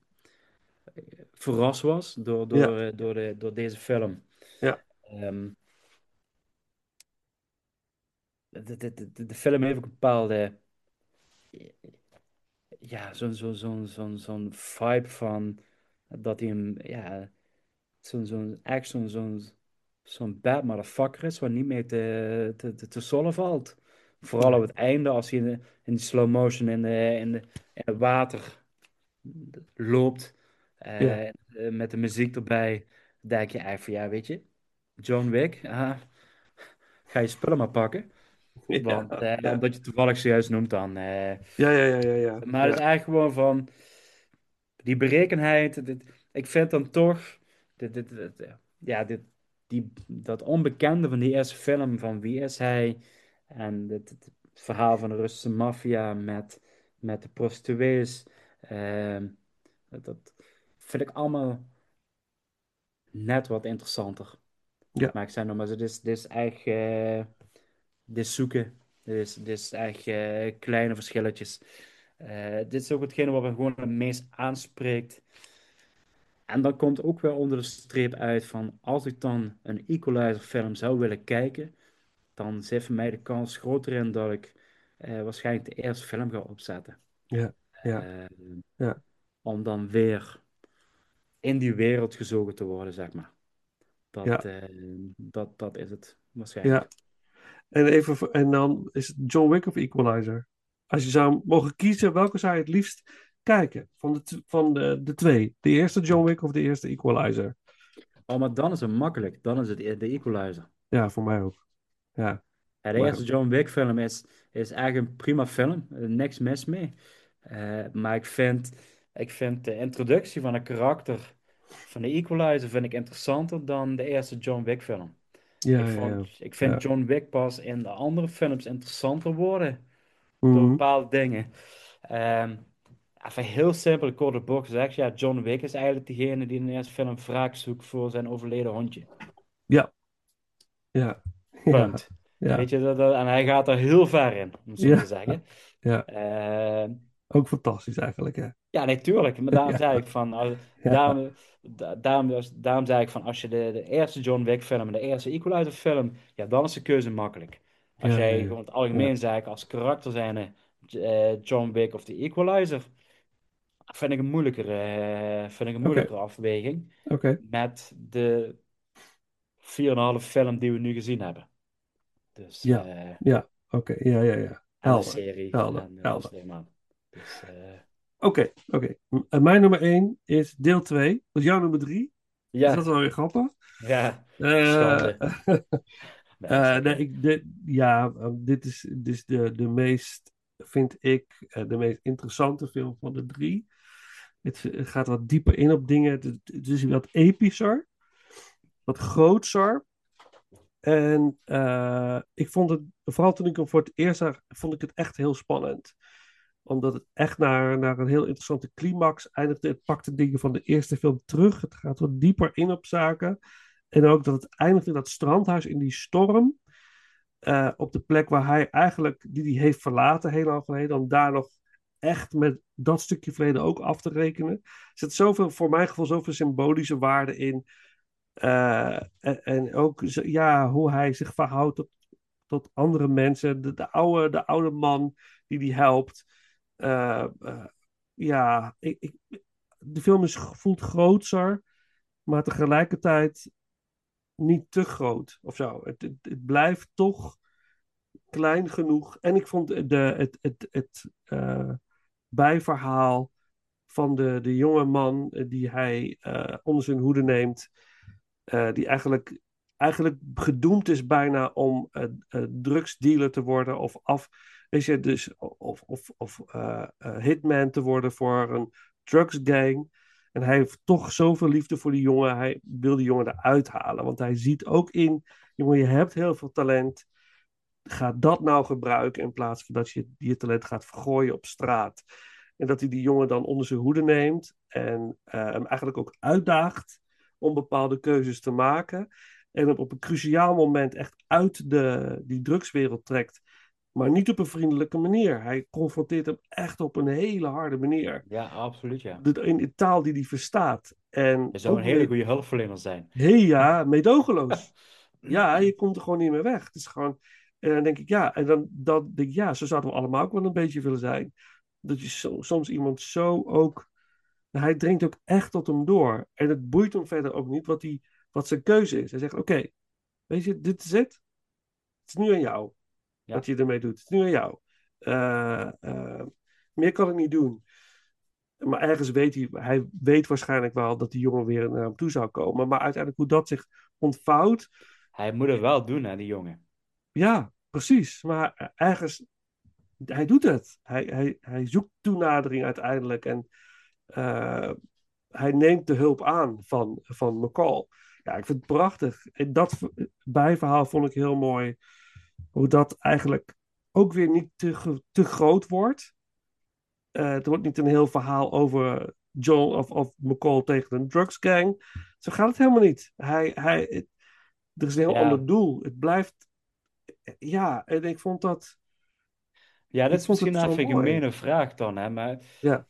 verrast was door, Ja, door, eh, door, de, door deze film. ja, Ehm, de, de, de, de de film heeft ook een bepaalde, ja, zo'n zo'n zo'n zo'n zo'n vibe van, dat hij hem, ja, zo'n zo'n echt zo'n zo'n zo'n bad motherfucker is waar niet mee te, te, te, te sollen valt. Vooral op nee. het einde als hij in, de, in die slow motion in, de, in, de, in het water loopt Ja, eh, eh, met de muziek erbij, denk je eigenlijk van ja, weet je, John Wick, ah, ga je spullen maar pakken. ja, Want eh, ja. omdat je toevallig zojuist noemt dan. eh, Ja, ja, ja, ja, ja. maar het is Ja, eigenlijk gewoon van. Die berekenheid, dit, ik vind dan toch, dit, dit, dit, eh, ja, dit, die, dat onbekende van die eerste film, van wie is hij, en dit, het verhaal van de Russische maffia met, met de prostituees, ehm, dat, dat vind ik allemaal net wat interessanter. ja, Maar ik zeg nog maar, dit is, dit is echt, eh, dit is zoeken, dit is, dit is echt eh, kleine verschilletjes. Eh, dit is ook hetgene wat me gewoon het meest aanspreekt. En dan komt ook weer onder de streep uit van als ik dan een Equalizer film zou willen kijken, dan zit voor mij de kans groter in dat ik eh, waarschijnlijk de eerste film ga opzetten. ja, ja, Eh, ja, om dan weer in die wereld gezogen te worden, zeg maar. Dat, ja, eh, dat, dat is het waarschijnlijk. ja. En even, voor- en dan is het John Wick of Equalizer. Als je zou mogen kiezen, welke zou je het liefst kijken? Van de, t- van de, de twee. De eerste John Wick of de eerste Equalizer? Oh, maar dan is het makkelijk. Dan is het de Equalizer. Ja, voor mij ook. Ja, Ja, de mij eerste ook. John Wick film is, is echt een prima film. Er is niks mis mee. Eh, maar ik vind, ik vind de introductie van een karakter van de Equalizer vind ik interessanter dan de eerste John Wick film. Ja, Ik ja, ja. vond, ik vind Ja, John Wick pas in de andere films interessanter worden door Mhm. bepaalde dingen. Ehm, even heel simpel, korte bocht gezegd. Ja, John Wick is eigenlijk degene die in de eerste film wraak zoekt voor zijn overleden hondje. Ja, ja, ja, Punt. Weet ja, je, dat, dat- en hij gaat er heel ver in, om het zo te ja, zeggen. ja. Ehm, Ook fantastisch eigenlijk, hè? Ja, nee, tuurlijk. Maar daarom zei Ja, ik van, als- ja, daarom, da- daarom, als- daarom zei ik van, als je de, de eerste John Wick film en de eerste Equalizer film, ja, dan is de keuze makkelijk. Als ja, ja, jij ja. gewoon het algemeen Ja. zegt als karakter zijn John Wick of de Equalizer, vind ik een moeilijkere, eh, vind ik een Oké, moeilijkere afweging oké. met de vier en een half film die we nu gezien hebben. Dus, Ja, eh, ja, oké. Ja, ja, ja. en de Helder, serie helder, en uh, helder. Sleeman. Dus, eh, Oké, oké. M- eh, Mijn nummer één is deel twee. Dat is jouw nummer drie. Dus dat ja, is wel weer grappig. ja, Eh, schande. Nee, is eh, nee, oké. ik, dit, ja, eh, dit is, dit is de, de meest, vind ik, eh, de meest interessante film van de drie. Het, het gaat wat dieper in op dingen. Het, het is wat epischer, wat grootser. En eh, ik vond het, vooral toen ik hem voor het eerst zag, vond ik het echt heel spannend. Omdat het echt naar, naar een heel interessante climax eindigde. Het pakte dingen van de eerste film terug. Het gaat wat dieper in op zaken. En ook dat het eindigt in dat strandhuis in die storm. eh, op de plek waar hij eigenlijk, die hij heeft verlaten heel lang geleden. Om daar nog echt met dat stukje verleden ook af te rekenen. Er zit zoveel, voor mijn gevoel, zoveel symbolische waarde in. Eh, en, en ook zo- ja, hoe hij zich verhoudt tot, tot andere mensen. De, de, oude, de oude man die die helpt. Eh, eh, ja, ik, ik, de film is, voelt grootser, maar tegelijkertijd niet te groot of zo. Het, het, het blijft toch klein genoeg. En ik vond de, het, het, het eh, bijverhaal van de, de jonge man eh, die hij eh, onder zijn hoede neemt. eh, die eigenlijk, eigenlijk gedoemd is bijna om eh, eh, drugsdealer te worden of af, weet je, dus, of, of, of eh, eh, hitman te worden voor een drugsgang. En hij heeft toch zoveel liefde voor die jongen. Hij wil die jongen eruit halen. Want hij ziet ook in, jongen, je hebt heel veel talent. Ga dat nou gebruiken in plaats van dat je je talent gaat vergooien op straat. En dat hij die jongen dan onder zijn hoede neemt en eh, hem eigenlijk ook uitdaagt om bepaalde keuzes te maken. En hem op een cruciaal moment echt uit de, die drugswereld trekt. Maar niet op een vriendelijke manier. Hij confronteert hem echt op een hele harde manier. Ja, absoluut, ja. De- In de taal die hij verstaat. En Je zou ook een hele weer, goede hulpverlener zijn. hé ja, meedogenloos. Ja, je komt er gewoon niet meer weg. Het is gewoon. En dan denk ik, ja, en dan, dan denk ik, ja, zo zouden we allemaal ook wel een beetje willen zijn. Dat je so- soms iemand zo ook. Hij dringt ook echt tot hem door. En het boeit hem verder ook niet wat, hij, wat zijn keuze is. Hij zegt, oké, weet je, dit is het. Het is nu aan jou Ja. wat je ermee doet. Het is nu aan jou. Eh, eh, meer kan ik niet doen. Maar ergens weet hij, hij weet waarschijnlijk wel dat die jongen weer naar hem toe zou komen. Maar uiteindelijk hoe dat zich ontvouwt, Hij moet het wel doen, hè, die jongen. ja, precies. Maar ergens, hij doet het. Hij, hij, hij zoekt toenadering uiteindelijk. En eh, hij neemt de hulp aan van, van McCall. Ja, ik vind het prachtig. En dat v- bijverhaal vond ik heel mooi. Hoe dat eigenlijk ook weer niet te, ge- te groot wordt. Eh, het wordt niet een heel verhaal over John of, of McCall tegen een drugsgang. Zo gaat het helemaal niet. Hij, hij, het- er is een heel Ja, ander doel. Het blijft. Ja, en ik vond dat. ja, dit Ik is vond misschien het zo even een mooi. gemene vraag dan, hè, maar Ja.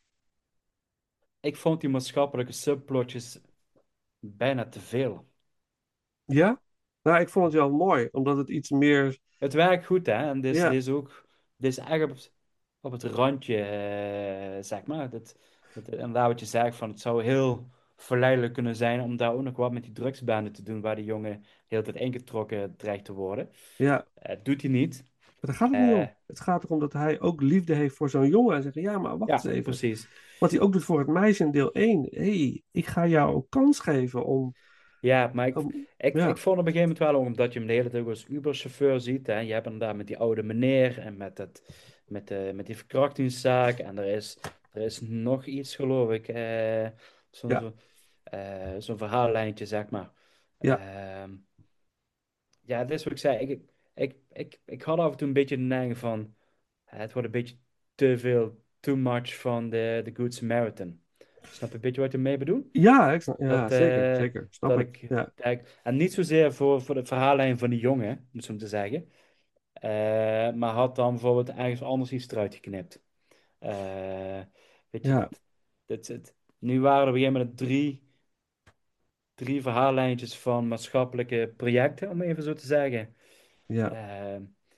ik vond die maatschappelijke subplotjes bijna te veel. Ja? Nou, ik vond het wel mooi, omdat het iets meer. Het werkt goed, hè, en dit is, dit Ja, is ook, dit is echt op het, op het randje, eh, zeg maar. Dat, dat, inderdaad wat je zegt, van het zou heel verleidelijk kunnen zijn om daar ook nog wat met die drugsbanden te doen, waar die jongen de hele tijd ingetrokken dreigt te worden. ja. Eh, doet hij niet. Maar daar gaat het niet Eh, om. Het gaat erom dat hij ook liefde heeft voor zo'n jongen. En zeggen, ja, maar wacht eens ja, even. precies. Wat hij ook doet voor het meisje in deel één. Hé, hey, ik ga jou ook kans geven om. Ja, maar ik, om ik, ik ja, vond op een gegeven moment wel, ook omdat je hem de hele tijd ook als Uber-chauffeur ziet. Hè. Je hebt inderdaad met die oude meneer en met, het, met, de, met die verkrachtingszaak. En er is, er is nog iets, geloof ik. eh zo'n ja, zo, eh, zo'n verhaallijntje, zeg maar. ja, Ehm, ja, dat is wat ik zei. Ik, ik, ik, ik had af en toe een beetje de neiging van... het wordt een beetje te veel, too much van de, de Good Samaritan. Snap je een beetje wat ik ermee bedoel? Ja, ik snap, ja Dat, zeker, eh, zeker. Snap dat ik. ik, Ja, kijk, en niet zozeer voor, voor de verhaallijn van die jongen, om het zo te zeggen. Eh, maar had dan bijvoorbeeld ergens anders iets eruit geknipt. Eh, weet je, ja, dat, dat, dat- nu waren er op een gegeven moment drie, drie verhaallijntjes van maatschappelijke projecten, om even zo te zeggen. ja, Eh,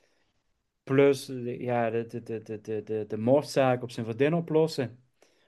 plus de- ja, de, de, de, de, de, de, de moordzaak op zijn vriendin oplossen.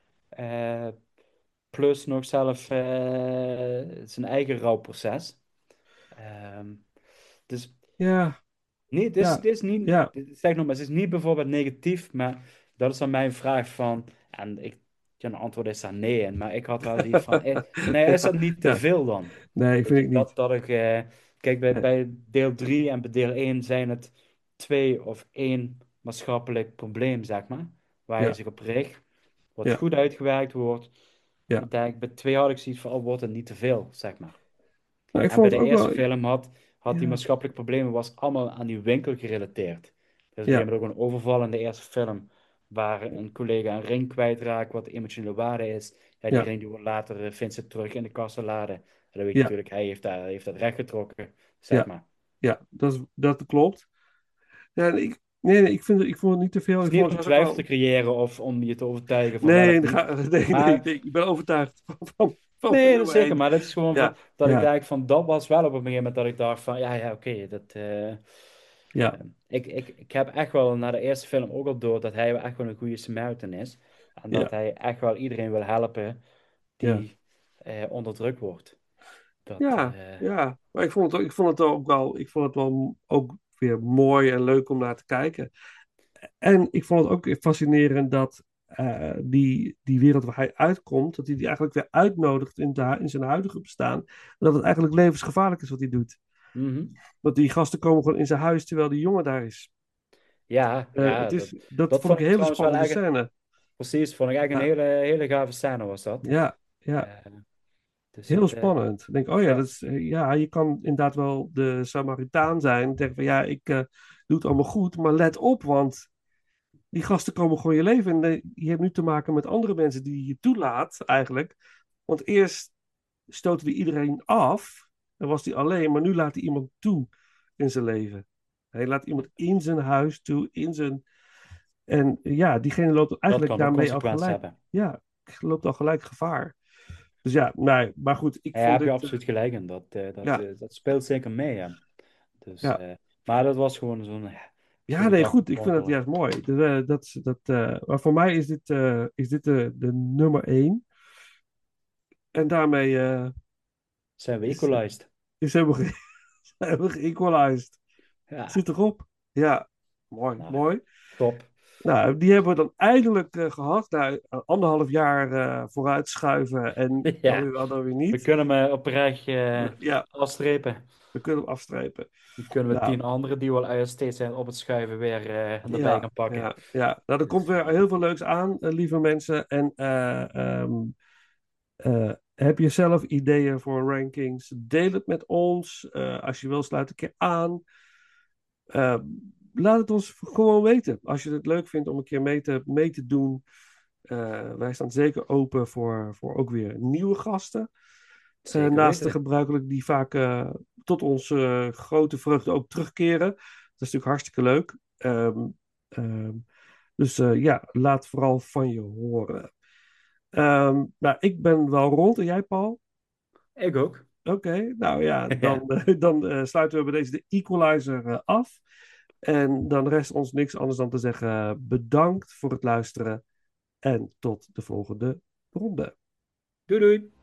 Eh, plus nog zelf eh, zijn eigen rouwproces. Ehm, dus ja, nee, het is, ja, het is niet, ja. het- zeg nog maar, het is niet bijvoorbeeld negatief, maar dat is dan mijn vraag van, en ik, ja, een antwoord is daar nee in, maar ik had wel zoiets van, eh, nee, is dat Ja, niet te ja. veel dan? Nee, Weet vind je, ik niet. dat, dat ik, eh, kijk, bij, Nee. bij deel drie en bij deel één zijn het twee of één maatschappelijk probleem, zeg maar, waar je Ja, zich op richt, wat ja, goed uitgewerkt wordt. ja. Ik denk, bij twee had ik zoiets van, oh, wordt het niet te veel, zeg maar. Nou, ik En bij vond de het ook eerste wel. film had, had die Ja, maatschappelijke problemen was allemaal aan die winkel gerelateerd. Er is op een gegeven ja, moment ook een overval in de eerste film, waar een collega een ring kwijtraakt, wat de emotionele waarde is. Ja, die ja, ring die wordt later, eh, vindt ze terug in de kassalade. En dan weet je ja, natuurlijk, hij heeft, daar, heeft dat rechtgetrokken, zeg ja, maar. ja. Dat, is, dat klopt. Ja, en ik, nee, nee, ik vind het, ik vond het niet te veel. Het Ik is niet vond om het was ook twijfel te wel. creëren of om je te overtuigen van wel Nee, of dan niet. ga- nee, nee, nee, Maar ik ben overtuigd van, van, van de nee, dat is nummer zeker. één. Maar dat is gewoon van, Ja, dat ik ja, denk van, dat was wel op een gegeven moment dat ik dacht van, ja, ja, oké, dat... eh, ja, eh, ik, ik, ik heb echt wel na de eerste film ook al door dat hij wel echt wel een goede Samaritan is. En dat ja, hij echt wel iedereen wil helpen ja. die eh, onderdrukt wordt. Dat, Ja, eh, ja. Maar ik vond het, ook- ik vond het ook wel, ik vond het wel ook weer mooi en leuk om naar te kijken. En ik vond het ook fascinerend dat eh, die, die wereld waar hij uitkomt, dat hij die eigenlijk weer uitnodigt in, de, in zijn huidige bestaan. Dat het eigenlijk levensgevaarlijk is wat hij doet. mhm. Want die gasten komen gewoon in zijn huis terwijl die jongen daar is. Ja, Eh, ja het dat, is, dat dat vond vond ik ik een hele trouwens wel spannende echt, scène. precies, vond ik echt een Ja, hele, hele gave scène was dat. ja, ja. Eh, dus Heel het, eh, spannend. Ik denk, oh ja, ja, dat is, eh, ja, je kan inderdaad wel de Samaritaan zijn. Denk van ja, ik eh, doe het allemaal goed, maar let op, want die gasten komen gewoon je leven in. En je hebt nu te maken met andere mensen die je toelaat, eigenlijk. Want eerst stoten die iedereen af, dan was hij alleen, maar nu laat hij iemand toe in zijn leven. Hij laat iemand in zijn huis toe, in zijn. En ja, diegene loopt dat eigenlijk kan ook daarmee al consequenties gelijk. hebben. Ja, loopt al gelijk gevaar. Dus ja, nee, maar goed, ik Ja, daar vond heb je dit. eh, absoluut gelijk in. Dat, eh, dat, ja, eh, dat speelt zeker mee, ja. Dus, ja. eh, maar dat was gewoon zo'n, ja, zo Ja, nee, gedachte goed. Ik vind het van, juist mooi. Dus, eh, dat, is- dat, eh, maar voor mij is dit, eh, is dit de, de nummer één. En daarmee eh, zijn we is, equalized. is hebben we, ge- hebben we geëqualized. Ja, Zit erop. Ja, mooi, nou, mooi. top. Nou, die hebben we dan eindelijk eh, gehad. Nou, anderhalf jaar eh vooruit schuiven en dan Ja, weer, wel, dan weer we niet. kunnen hem op een rijtje eh, Ja, afstrepen. we kunnen hem afstrepen. Dan kunnen we Nou, tien andere die we al steeds zijn op het schuiven weer eh, erbij ja, gaan pakken. ja, ja. Nou, er komt Dus, weer eh, heel veel leuks aan, eh, lieve mensen. En eh, ehm, Eh, heb je zelf ideeën voor rankings? Deel het met ons. Eh, als je wil, sluit een keer aan. Eh, laat het ons gewoon weten. Als je het leuk vindt om een keer mee te, mee te doen. Eh, wij staan zeker open voor, voor ook weer nieuwe gasten. Eh, zeker naast de weten. gebruikelijk die vaak eh, tot onze eh, grote vreugde ook terugkeren. Dat is natuurlijk hartstikke leuk. Ehm, ehm, dus eh, ja, laat vooral van je horen. Ehm, nou, ik ben wel rond. En jij, Paul? Ik ook. Oké, nou ja, Ja, dan, eh, dan eh, sluiten we bij deze de equalizer eh, af. En dan rest ons niks anders dan te zeggen eh, bedankt voor het luisteren en tot de volgende ronde. doei doei.